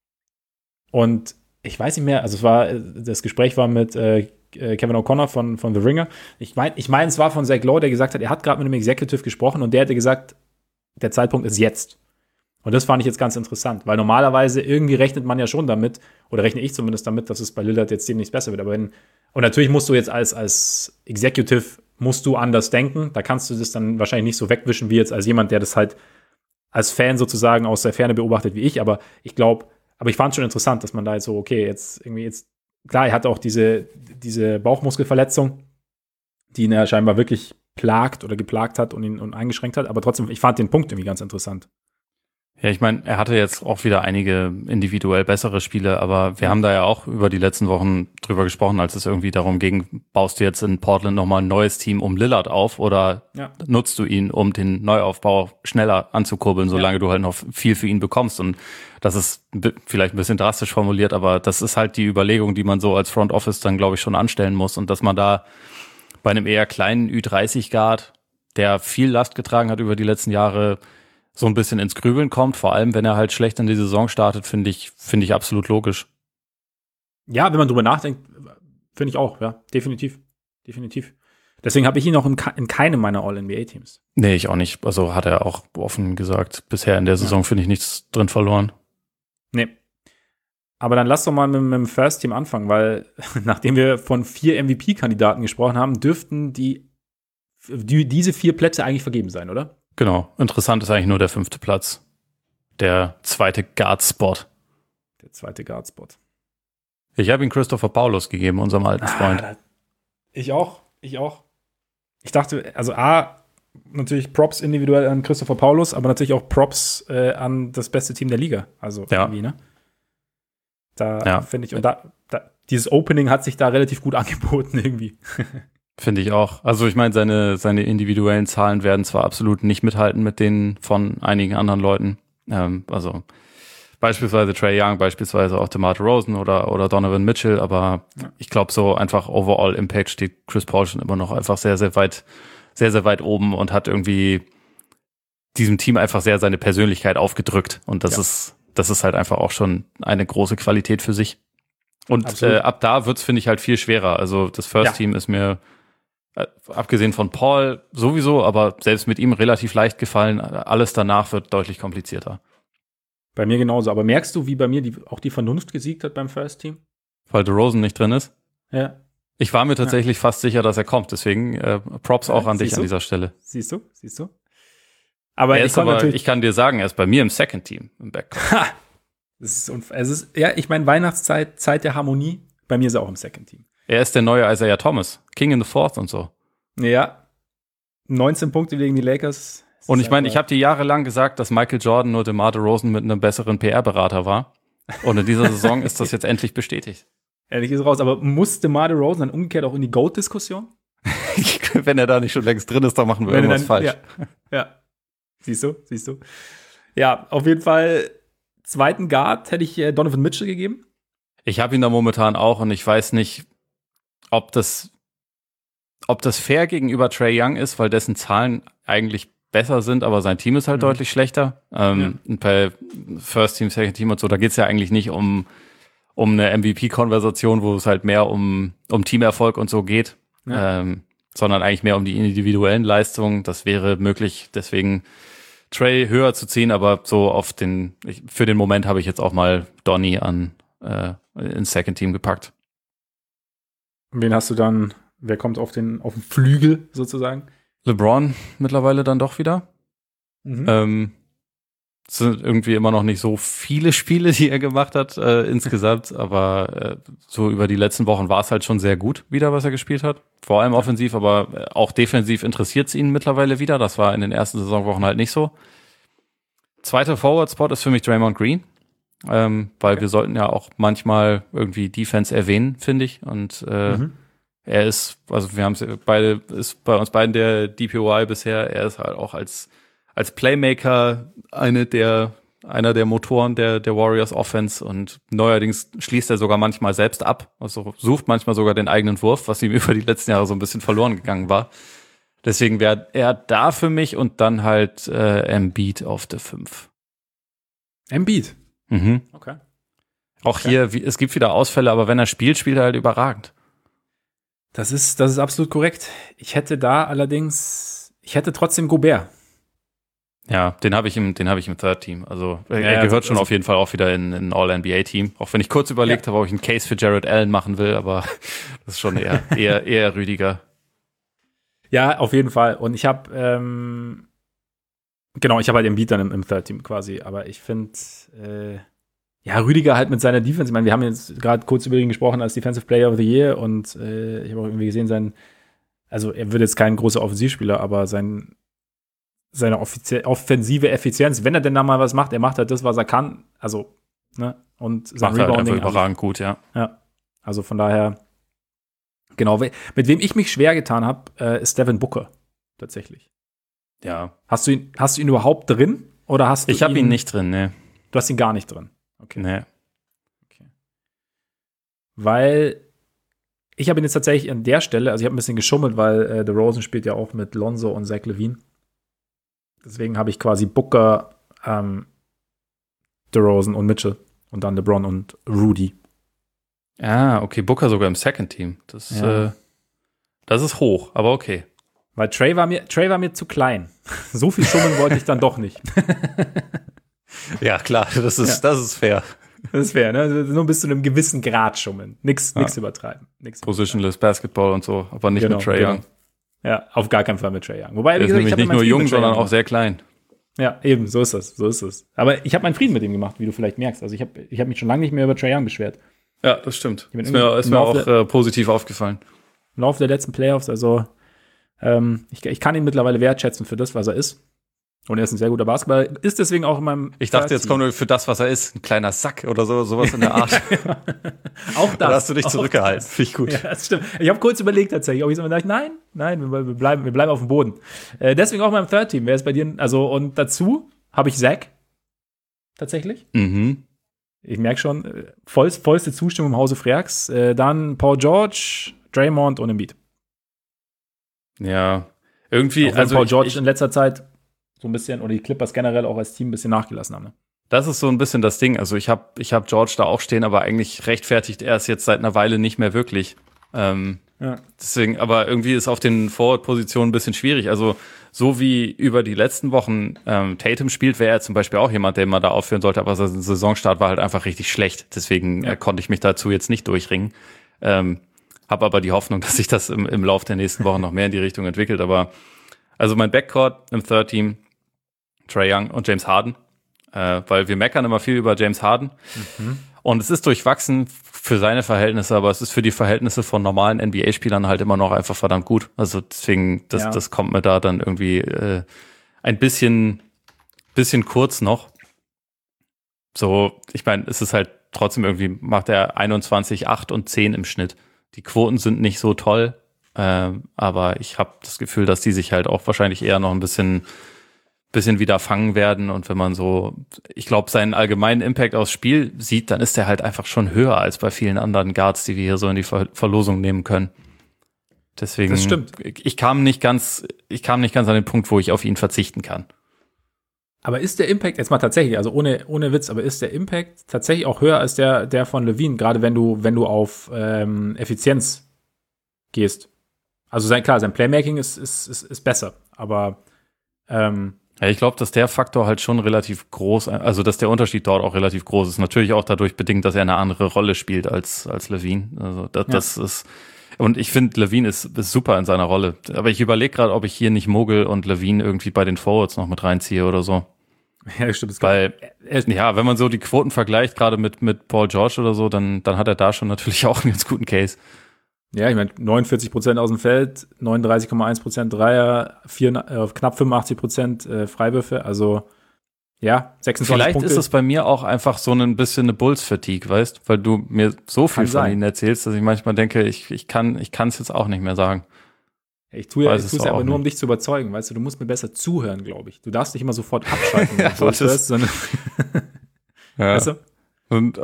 Und ich weiß nicht mehr, also das Gespräch war mit Kevin O'Connor von The Ringer. Ich meine, es war von Zach Lowe, der gesagt hat, er hat gerade mit einem Executive gesprochen und der hatte gesagt, der Zeitpunkt ist jetzt. Und das fand ich jetzt ganz interessant, weil normalerweise irgendwie rechnet man ja schon damit, oder rechne ich zumindest damit, dass es bei Lillard jetzt demnächst besser wird. Aber und natürlich musst du jetzt als Executive musst du anders denken. Da kannst du das dann wahrscheinlich nicht so wegwischen wie jetzt als jemand, der das halt als Fan sozusagen aus der Ferne beobachtet wie ich. Aber ich fand es schon interessant, dass man da jetzt so, okay, klar, er hatte auch diese Bauchmuskelverletzung, die ihn ja scheinbar wirklich plagt oder geplagt hat und ihn eingeschränkt hat. Aber trotzdem, ich fand den Punkt irgendwie ganz interessant. Ja, ich meine, er hatte jetzt auch wieder einige individuell bessere Spiele, aber wir haben da ja auch über die letzten Wochen drüber gesprochen, als es irgendwie darum ging, baust du jetzt in Portland nochmal ein neues Team um Lillard auf oder nutzt du ihn, um den Neuaufbau schneller anzukurbeln, solange du halt noch viel für ihn bekommst. Und das ist vielleicht ein bisschen drastisch formuliert, aber das ist halt die Überlegung, die man so als Front Office dann, glaube ich, schon anstellen muss. Und dass man da bei einem eher kleinen Ü30-Guard, der viel Last getragen hat über die letzten Jahre, so ein bisschen ins Grübeln kommt, vor allem wenn er halt schlecht in die Saison startet, finde ich absolut logisch. Ja, wenn man drüber nachdenkt, finde ich auch, ja, definitiv. Deswegen habe ich ihn noch in keinem meiner All-NBA-Teams. Nee, ich auch nicht. Also hat er auch offen gesagt, bisher in der Saison finde ich nichts drin verloren. Nee. Aber dann lass doch mal mit dem First Team anfangen, weil nachdem wir von 4 MVP-Kandidaten gesprochen haben, dürften diese 4 Plätze eigentlich vergeben sein, oder? Genau. Interessant ist eigentlich nur der 5. Platz. der zweite Guard-Spot. Der zweite Guard-Spot. Ich habe ihn Christopher Paulus gegeben, unserem alten Freund. Ich auch. Ich dachte, also natürlich Props individuell an Christopher Paulus, aber natürlich auch Props an das beste Team der Liga. Also irgendwie, ne? Da finde ich, und dieses Opening hat sich da relativ gut angeboten irgendwie. Finde ich auch. Also ich meine, seine individuellen Zahlen werden zwar absolut nicht mithalten mit denen von einigen anderen Leuten. Also beispielsweise Trae Young, beispielsweise auch DeMar DeRozan oder Donovan Mitchell, aber ich glaube, so einfach Overall Impact steht Chris Paul schon immer noch einfach sehr, sehr weit oben und hat irgendwie diesem Team einfach sehr seine Persönlichkeit aufgedrückt. Und das ist halt einfach auch schon eine große Qualität für sich. Und ab da wird's, finde ich, halt viel schwerer. Also das First Team ist mir, abgesehen von Paul sowieso, aber selbst mit ihm relativ leicht gefallen. Alles danach wird deutlich komplizierter. Bei mir genauso. Aber merkst du, wie bei mir auch die Vernunft gesiegt hat beim First Team? Weil DeRozan nicht drin ist? Ja. Ich war mir tatsächlich fast sicher, dass er kommt. Deswegen Props auch an dich an dieser Stelle. Siehst du? Aber ich kann dir sagen, er ist bei mir im Second Team im Backcourt. Ich meine, Weihnachtszeit, Zeit der Harmonie. Bei mir ist er auch im Second Team. Er ist der neue Isaiah Thomas. King in the Fourth und so. Ja. 19 Punkte gegen die Lakers. Und ich meine, ich habe dir jahrelang gesagt, dass Michael Jordan nur DeMar DeRozan mit einem besseren PR-Berater war. Und in dieser Saison ist das jetzt endlich bestätigt. Endlich ist raus. Aber muss DeMar DeRozan dann umgekehrt auch in die GOAT-Diskussion? Wenn er da nicht schon längst drin ist, dann machen wir irgendwas falsch. Ja. Siehst du? Ja, auf jeden Fall zweiten Guard hätte ich Donovan Mitchell gegeben. Ich habe ihn da momentan auch und ich weiß nicht, ob das fair gegenüber Trae Young ist, weil dessen Zahlen eigentlich besser sind, aber sein Team ist halt deutlich schlechter. Bei First Team, Second Team und so, da geht's ja eigentlich nicht um eine MVP-Konversation, wo es halt mehr um Teamerfolg und so geht, sondern eigentlich mehr um die individuellen Leistungen. Das wäre möglich, deswegen Trae höher zu ziehen, aber so für den Moment habe ich jetzt auch mal Donny ins Second Team gepackt. Wen hast du dann, wer kommt auf den Flügel sozusagen? LeBron mittlerweile dann doch wieder. Es sind irgendwie immer noch nicht so viele Spiele, die er gemacht hat insgesamt, aber so über die letzten Wochen war es halt schon sehr gut wieder, was er gespielt hat. Vor allem offensiv, aber auch defensiv interessiert es ihn mittlerweile wieder. Das war in den ersten Saisonwochen halt nicht so. Zweiter Forward-Spot ist für mich Draymond Green, weil wir sollten ja auch manchmal irgendwie Defense erwähnen, finde ich. Und er ist, also wir haben es beide, ist bei uns beiden der DPOI bisher, er ist halt auch als Playmaker einer der Motoren der Warriors Offense und neuerdings schließt er sogar manchmal selbst ab, also sucht manchmal sogar den eigenen Wurf, was ihm über die letzten Jahre so ein bisschen verloren gegangen war. Deswegen wäre er da für mich und dann halt Embiid auf der 5. Embiid? Okay. Auch hier, es gibt wieder Ausfälle, aber wenn er spielt er halt überragend. Das ist absolut korrekt. Ich hätte trotzdem Gobert. Ja, den habe ich im Third Team. Also er gehört schon auf jeden Fall auch wieder in ein All-NBA-Team. Auch wenn ich kurz überlegt habe, ob ich einen Case für Jared Allen machen will, aber das ist schon eher Rüdiger. Ja, auf jeden Fall. Und ich habe ich habe halt Embiid dann im Third Team quasi. Aber ich finde Rüdiger halt mit seiner Defense. Ich meine, wir haben jetzt gerade kurz über ihn gesprochen als Defensive Player of the Year und ich habe auch irgendwie gesehen, also er wird jetzt kein großer Offensivspieler, aber seine offensive Effizienz, wenn er denn da mal was macht, er macht halt das, was er kann. Also, ne? Und sein Rebounding halt überragend gut, ja. Ja, also von daher, genau. Mit wem ich mich schwer getan habe, ist Devin Booker, tatsächlich. Ja. Hast du ihn überhaupt drin? Oder hast du Ich habe ihn nicht drin, ne. Du hast ihn gar nicht drin. Okay. Nee. Okay. Weil ich habe ihn jetzt tatsächlich an der Stelle, also ich habe ein bisschen geschummelt, weil DeRozan spielt ja auch mit Lonzo und Zach LaVine. Deswegen habe ich quasi Booker, DeRozan und Mitchell und dann LeBron und Rudy. Ah, okay, Booker sogar im Second Team. Das ist hoch, aber okay. Weil Trae war mir zu klein. So viel schummeln wollte ich dann doch nicht. Ja, klar, das ist fair. Das ist fair, ne? Nur bis zu einem gewissen Grad schummeln. Nix übertreiben. Positionless Basketball und so, aber nicht mit Trae Young. Ja, auf gar keinen Fall mit Trae Young. Wobei, er ist nämlich nicht nur jung, sondern auch sehr klein. Ja, eben, so ist es. Aber ich habe meinen Frieden mit ihm gemacht, wie du vielleicht merkst. Also ich hab mich schon lange nicht mehr über Trae Young beschwert. Ja, das stimmt. Ist mir auch positiv aufgefallen. Im Laufe der letzten Playoffs, also ich kann ihn mittlerweile wertschätzen für das, was er ist. Und er ist ein sehr guter Basketballer. Ist deswegen auch in meinem Ich dachte, jetzt kommt nur für das, was er ist. Ein kleiner Sack oder sowas in der Art. Auch das. Da hast du dich zurückgehalten. Finde ich gut. Ja, das stimmt. Ich habe kurz überlegt tatsächlich, ob ich so gedacht, nein, wir bleiben auf dem Boden. Deswegen auch in meinem Third Team. Wer ist bei dir? Also, und dazu habe ich Zach. Tatsächlich. Mhm. Ich merke schon, vollste Zustimmung im Hause Freaks. Dann Paul George, Draymond und Embiid. Ja, irgendwie. Also Paul George in letzter Zeit so ein bisschen, oder die Clippers generell auch als Team ein bisschen nachgelassen haben. Ne? Das ist so ein bisschen das Ding. Also ich hab George da auch stehen, aber eigentlich rechtfertigt er es jetzt seit einer Weile nicht mehr wirklich. Deswegen, aber irgendwie ist auf den Forward-Positionen ein bisschen schwierig. Also so wie über die letzten Wochen Tatum spielt, wäre er zum Beispiel auch jemand, den man da aufführen sollte, aber sein Saisonstart war halt einfach richtig schlecht. Deswegen konnte ich mich dazu jetzt nicht durchringen. Habe aber die Hoffnung, dass sich das im Lauf der nächsten Wochen noch mehr in die Richtung entwickelt. Aber also mein Backcourt im Third Team, Trae Young und James Harden, weil wir meckern immer viel über James Harden. Mhm. Und es ist durchwachsen für seine Verhältnisse, aber es ist für die Verhältnisse von normalen NBA-Spielern halt immer noch einfach verdammt gut. Also deswegen, das kommt mir da dann irgendwie ein bisschen kurz noch. So, ich meine, es ist halt trotzdem irgendwie, macht er 21, 8 und 10 im Schnitt. Die Quoten sind nicht so toll, aber ich habe das Gefühl, dass die sich halt auch wahrscheinlich eher noch ein bisschen wieder fangen werden. Und wenn man so, ich glaube, seinen allgemeinen Impact aufs Spiel sieht, dann ist der halt einfach schon höher als bei vielen anderen Guards, die wir hier so in die Verlosung nehmen können. Deswegen, das stimmt. Ich kam nicht ganz an den Punkt, wo ich auf ihn verzichten kann. Aber ist der Impact, jetzt mal tatsächlich, also ohne Witz, aber ist der Impact tatsächlich auch höher als der von LaVine, gerade wenn du auf Effizienz gehst? Also sein Playmaking ist besser, aber ja, ich glaube, dass der Faktor halt schon relativ groß, also dass der Unterschied dort auch relativ groß ist. Natürlich auch dadurch bedingt, dass er eine andere Rolle spielt als LaVine. Also das ist, und ich finde, LaVine ist super in seiner Rolle. Aber ich überlege gerade, ob ich hier nicht Mogul und LaVine irgendwie bei den Forwards noch mit reinziehe oder so. Ja, stimmt. Weil, wenn man so die Quoten vergleicht, gerade mit Paul George oder so, dann hat er da schon natürlich auch einen ganz guten Case. Ja, ich meine, 49% aus dem Feld, 39,1% Dreier, knapp 85% Freiwürfe, also ja, 26 Vielleicht Punkte. ist es bei mir auch einfach so ein bisschen eine Bulls-Fatigue, weißt? Weil du mir so viel von ihnen erzählst, dass ich manchmal denke, ich kann es jetzt auch nicht mehr sagen. Ich tue es aber nur, um dich zu überzeugen, weißt du musst mir besser zuhören, glaube ich. Du darfst nicht immer sofort abschalten, wenn du hörst, sondern ja. Weißt du? Und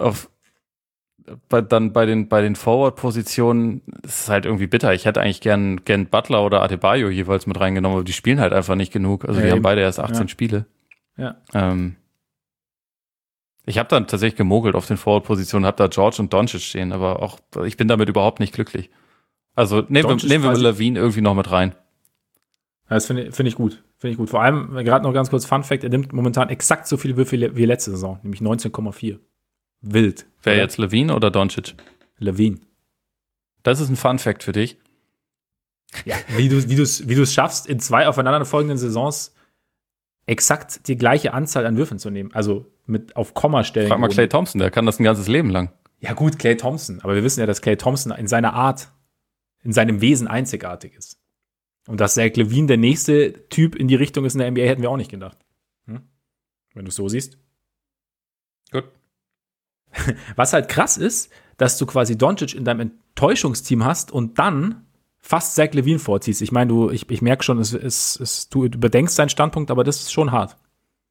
bei den Forward-Positionen ist es halt irgendwie bitter. Ich hätte eigentlich gern Butler oder Adebayo jeweils mit reingenommen, aber die spielen halt einfach nicht genug. Also die haben beide erst 18 Spiele. Ja. Ich habe dann tatsächlich gemogelt auf den Forward-Positionen, habe da George und Doncic stehen, aber auch ich bin damit überhaupt nicht glücklich. Also nehmen wir LaVine irgendwie noch mit rein. Ja, das finde ich gut. Vor allem, gerade noch ganz kurz Fun Fact, er nimmt momentan exakt so viele Würfe wie letzte Saison, nämlich 19,4. Wild. Wer jetzt, LaVine oder Doncic? LaVine. Das ist ein Fun Fact für dich. Ja, wie du es schaffst, in 2 aufeinanderfolgenden Saisons exakt die gleiche Anzahl an Würfen zu nehmen. Also auf Kommastellen. Frag mal Klay Thompson, der kann das ein ganzes Leben lang. Ja gut, Klay Thompson. Aber wir wissen ja, dass Klay Thompson in seiner Art, in seinem Wesen einzigartig ist. Und dass Zach LaVine der nächste Typ in die Richtung ist in der NBA, hätten wir auch nicht gedacht. Wenn du es so siehst. Gut. Was halt krass ist, dass du quasi Doncic in deinem Enttäuschungsteam hast und dann fast Zach LaVine vorziehst. Ich meine, ich merke schon, du überdenkst seinen Standpunkt, aber das ist schon hart.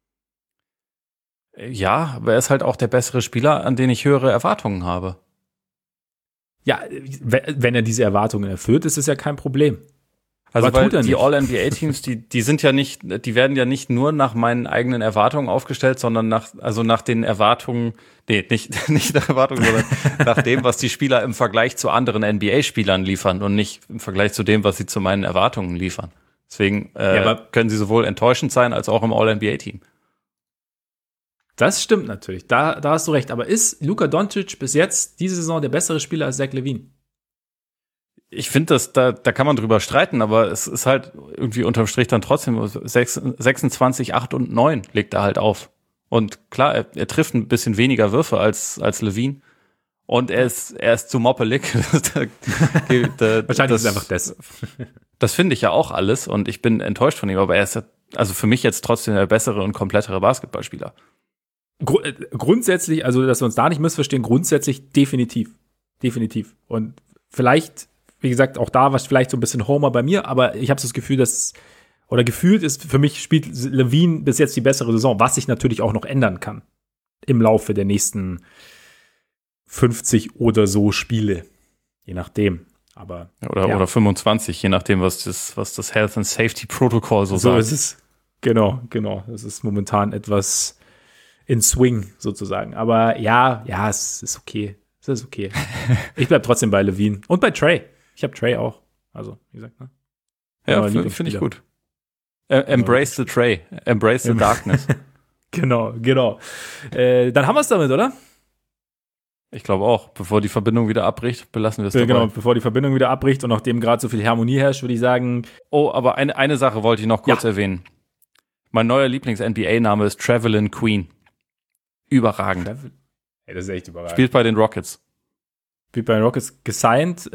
Ja, aber er ist halt auch der bessere Spieler, an den ich höhere Erwartungen habe. Ja, wenn er diese Erwartungen erfüllt, ist es ja kein Problem. Also weil die All-NBA-Teams, die sind ja nicht, die werden ja nicht nur nach meinen eigenen Erwartungen aufgestellt, sondern nach den Erwartungen, nicht nach Erwartungen, sondern nach dem, was die Spieler im Vergleich zu anderen NBA-Spielern liefern und nicht im Vergleich zu dem, was sie zu meinen Erwartungen liefern. Deswegen können sie sowohl enttäuschend sein, als auch im All-NBA-Team. Das stimmt natürlich, da hast du recht. Aber ist Luka Doncic bis jetzt diese Saison der bessere Spieler als Zach LaVine? Ich finde, da kann man drüber streiten, aber es ist halt irgendwie unterm Strich dann trotzdem 26, 8 und 9 legt er halt auf. Und klar, er trifft ein bisschen weniger Würfe als LaVine. Und er ist zu moppelig. Wahrscheinlich ist es einfach das. Das finde ich ja auch alles und ich bin enttäuscht von ihm, aber er ist also für mich jetzt trotzdem der bessere und komplettere Basketballspieler. Grundsätzlich, also dass wir uns da nicht missverstehen, grundsätzlich definitiv. Definitiv. Und vielleicht, wie gesagt, auch da war es vielleicht so ein bisschen Homer bei mir, aber ich habe so das Gefühl, oder gefühlt ist, für mich spielt LaVine bis jetzt die bessere Saison, was sich natürlich auch noch ändern kann im Laufe der nächsten 50 oder so Spiele. Je nachdem. Aber, oder 25, je nachdem, was das Health and Safety Protocol so sagt. So ist es. Genau. Das ist momentan etwas in Swing sozusagen. Aber ja, es ist okay. Es ist okay. Ich bleib trotzdem bei LaVine. Und bei Trey. Ich habe Trey auch. Also, wie gesagt, ne? Ja, finde ich gut. Embrace the Trey. Embrace the darkness. Genau. Dann haben wir es damit, oder? Ich glaube auch. Bevor die Verbindung wieder abbricht, belassen wir es dabei. Genau, bevor die Verbindung wieder abbricht und nachdem gerade so viel Harmonie herrscht, würde ich sagen. Oh, aber eine Sache wollte ich noch kurz erwähnen. Mein neuer Lieblings-NBA-Name ist Travelin' Queen. Überragend. Ey, das ist echt überragend. Spielt bei den Rockets. Spielt bei den Rockets. Gesigned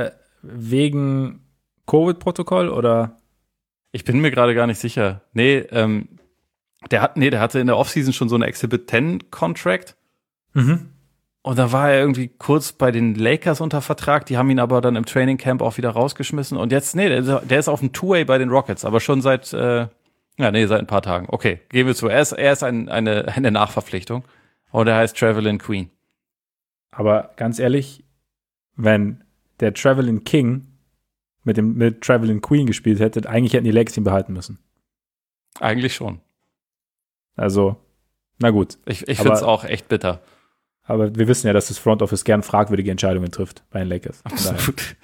wegen Covid-Protokoll oder? Ich bin mir gerade gar nicht sicher. Nee, der hatte in der Offseason schon so eine Exhibit 10 Contract. Mhm. Und da war er irgendwie kurz bei den Lakers unter Vertrag. Die haben ihn aber dann im Training Camp auch wieder rausgeschmissen. Und jetzt, der ist auf dem Two-Way bei den Rockets, aber schon seit ein paar Tagen. Okay, gehen wir zu. Er ist eine Nachverpflichtung. Und er heißt Travelin' Queen. Aber ganz ehrlich, wenn der Travelin' King mit Travelin' Queen gespielt hätte, eigentlich hätten die Lakers ihn behalten müssen. Eigentlich schon. Also, na gut. Ich finde es auch echt bitter. Aber wir wissen ja, dass das Front Office gern fragwürdige Entscheidungen trifft bei den Lakers. Absolut.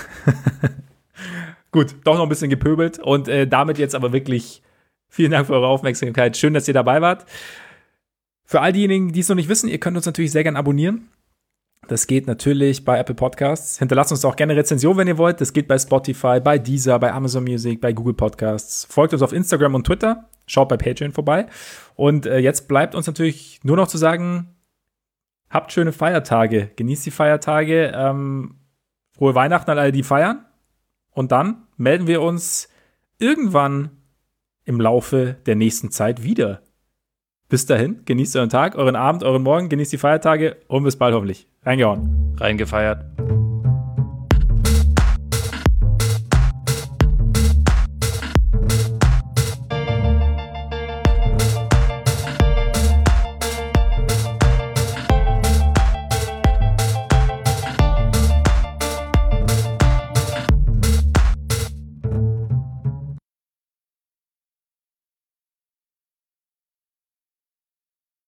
Gut, doch noch ein bisschen gepöbelt. Und damit jetzt aber wirklich vielen Dank für eure Aufmerksamkeit. Schön, dass ihr dabei wart. Für all diejenigen, die es noch nicht wissen, ihr könnt uns natürlich sehr gerne abonnieren. Das geht natürlich bei Apple Podcasts. Hinterlasst uns auch gerne Rezension, wenn ihr wollt. Das geht bei Spotify, bei Deezer, bei Amazon Music, bei Google Podcasts. Folgt uns auf Instagram und Twitter. Schaut bei Patreon vorbei. Und jetzt bleibt uns natürlich nur noch zu sagen, habt schöne Feiertage. Genießt die Feiertage. Frohe Weihnachten an alle, die feiern. Und dann melden wir uns irgendwann im Laufe der nächsten Zeit wieder. Bis dahin, genießt euren Tag, euren Abend, euren Morgen, genießt die Feiertage und bis bald hoffentlich. Reingehauen. Reingefeiert.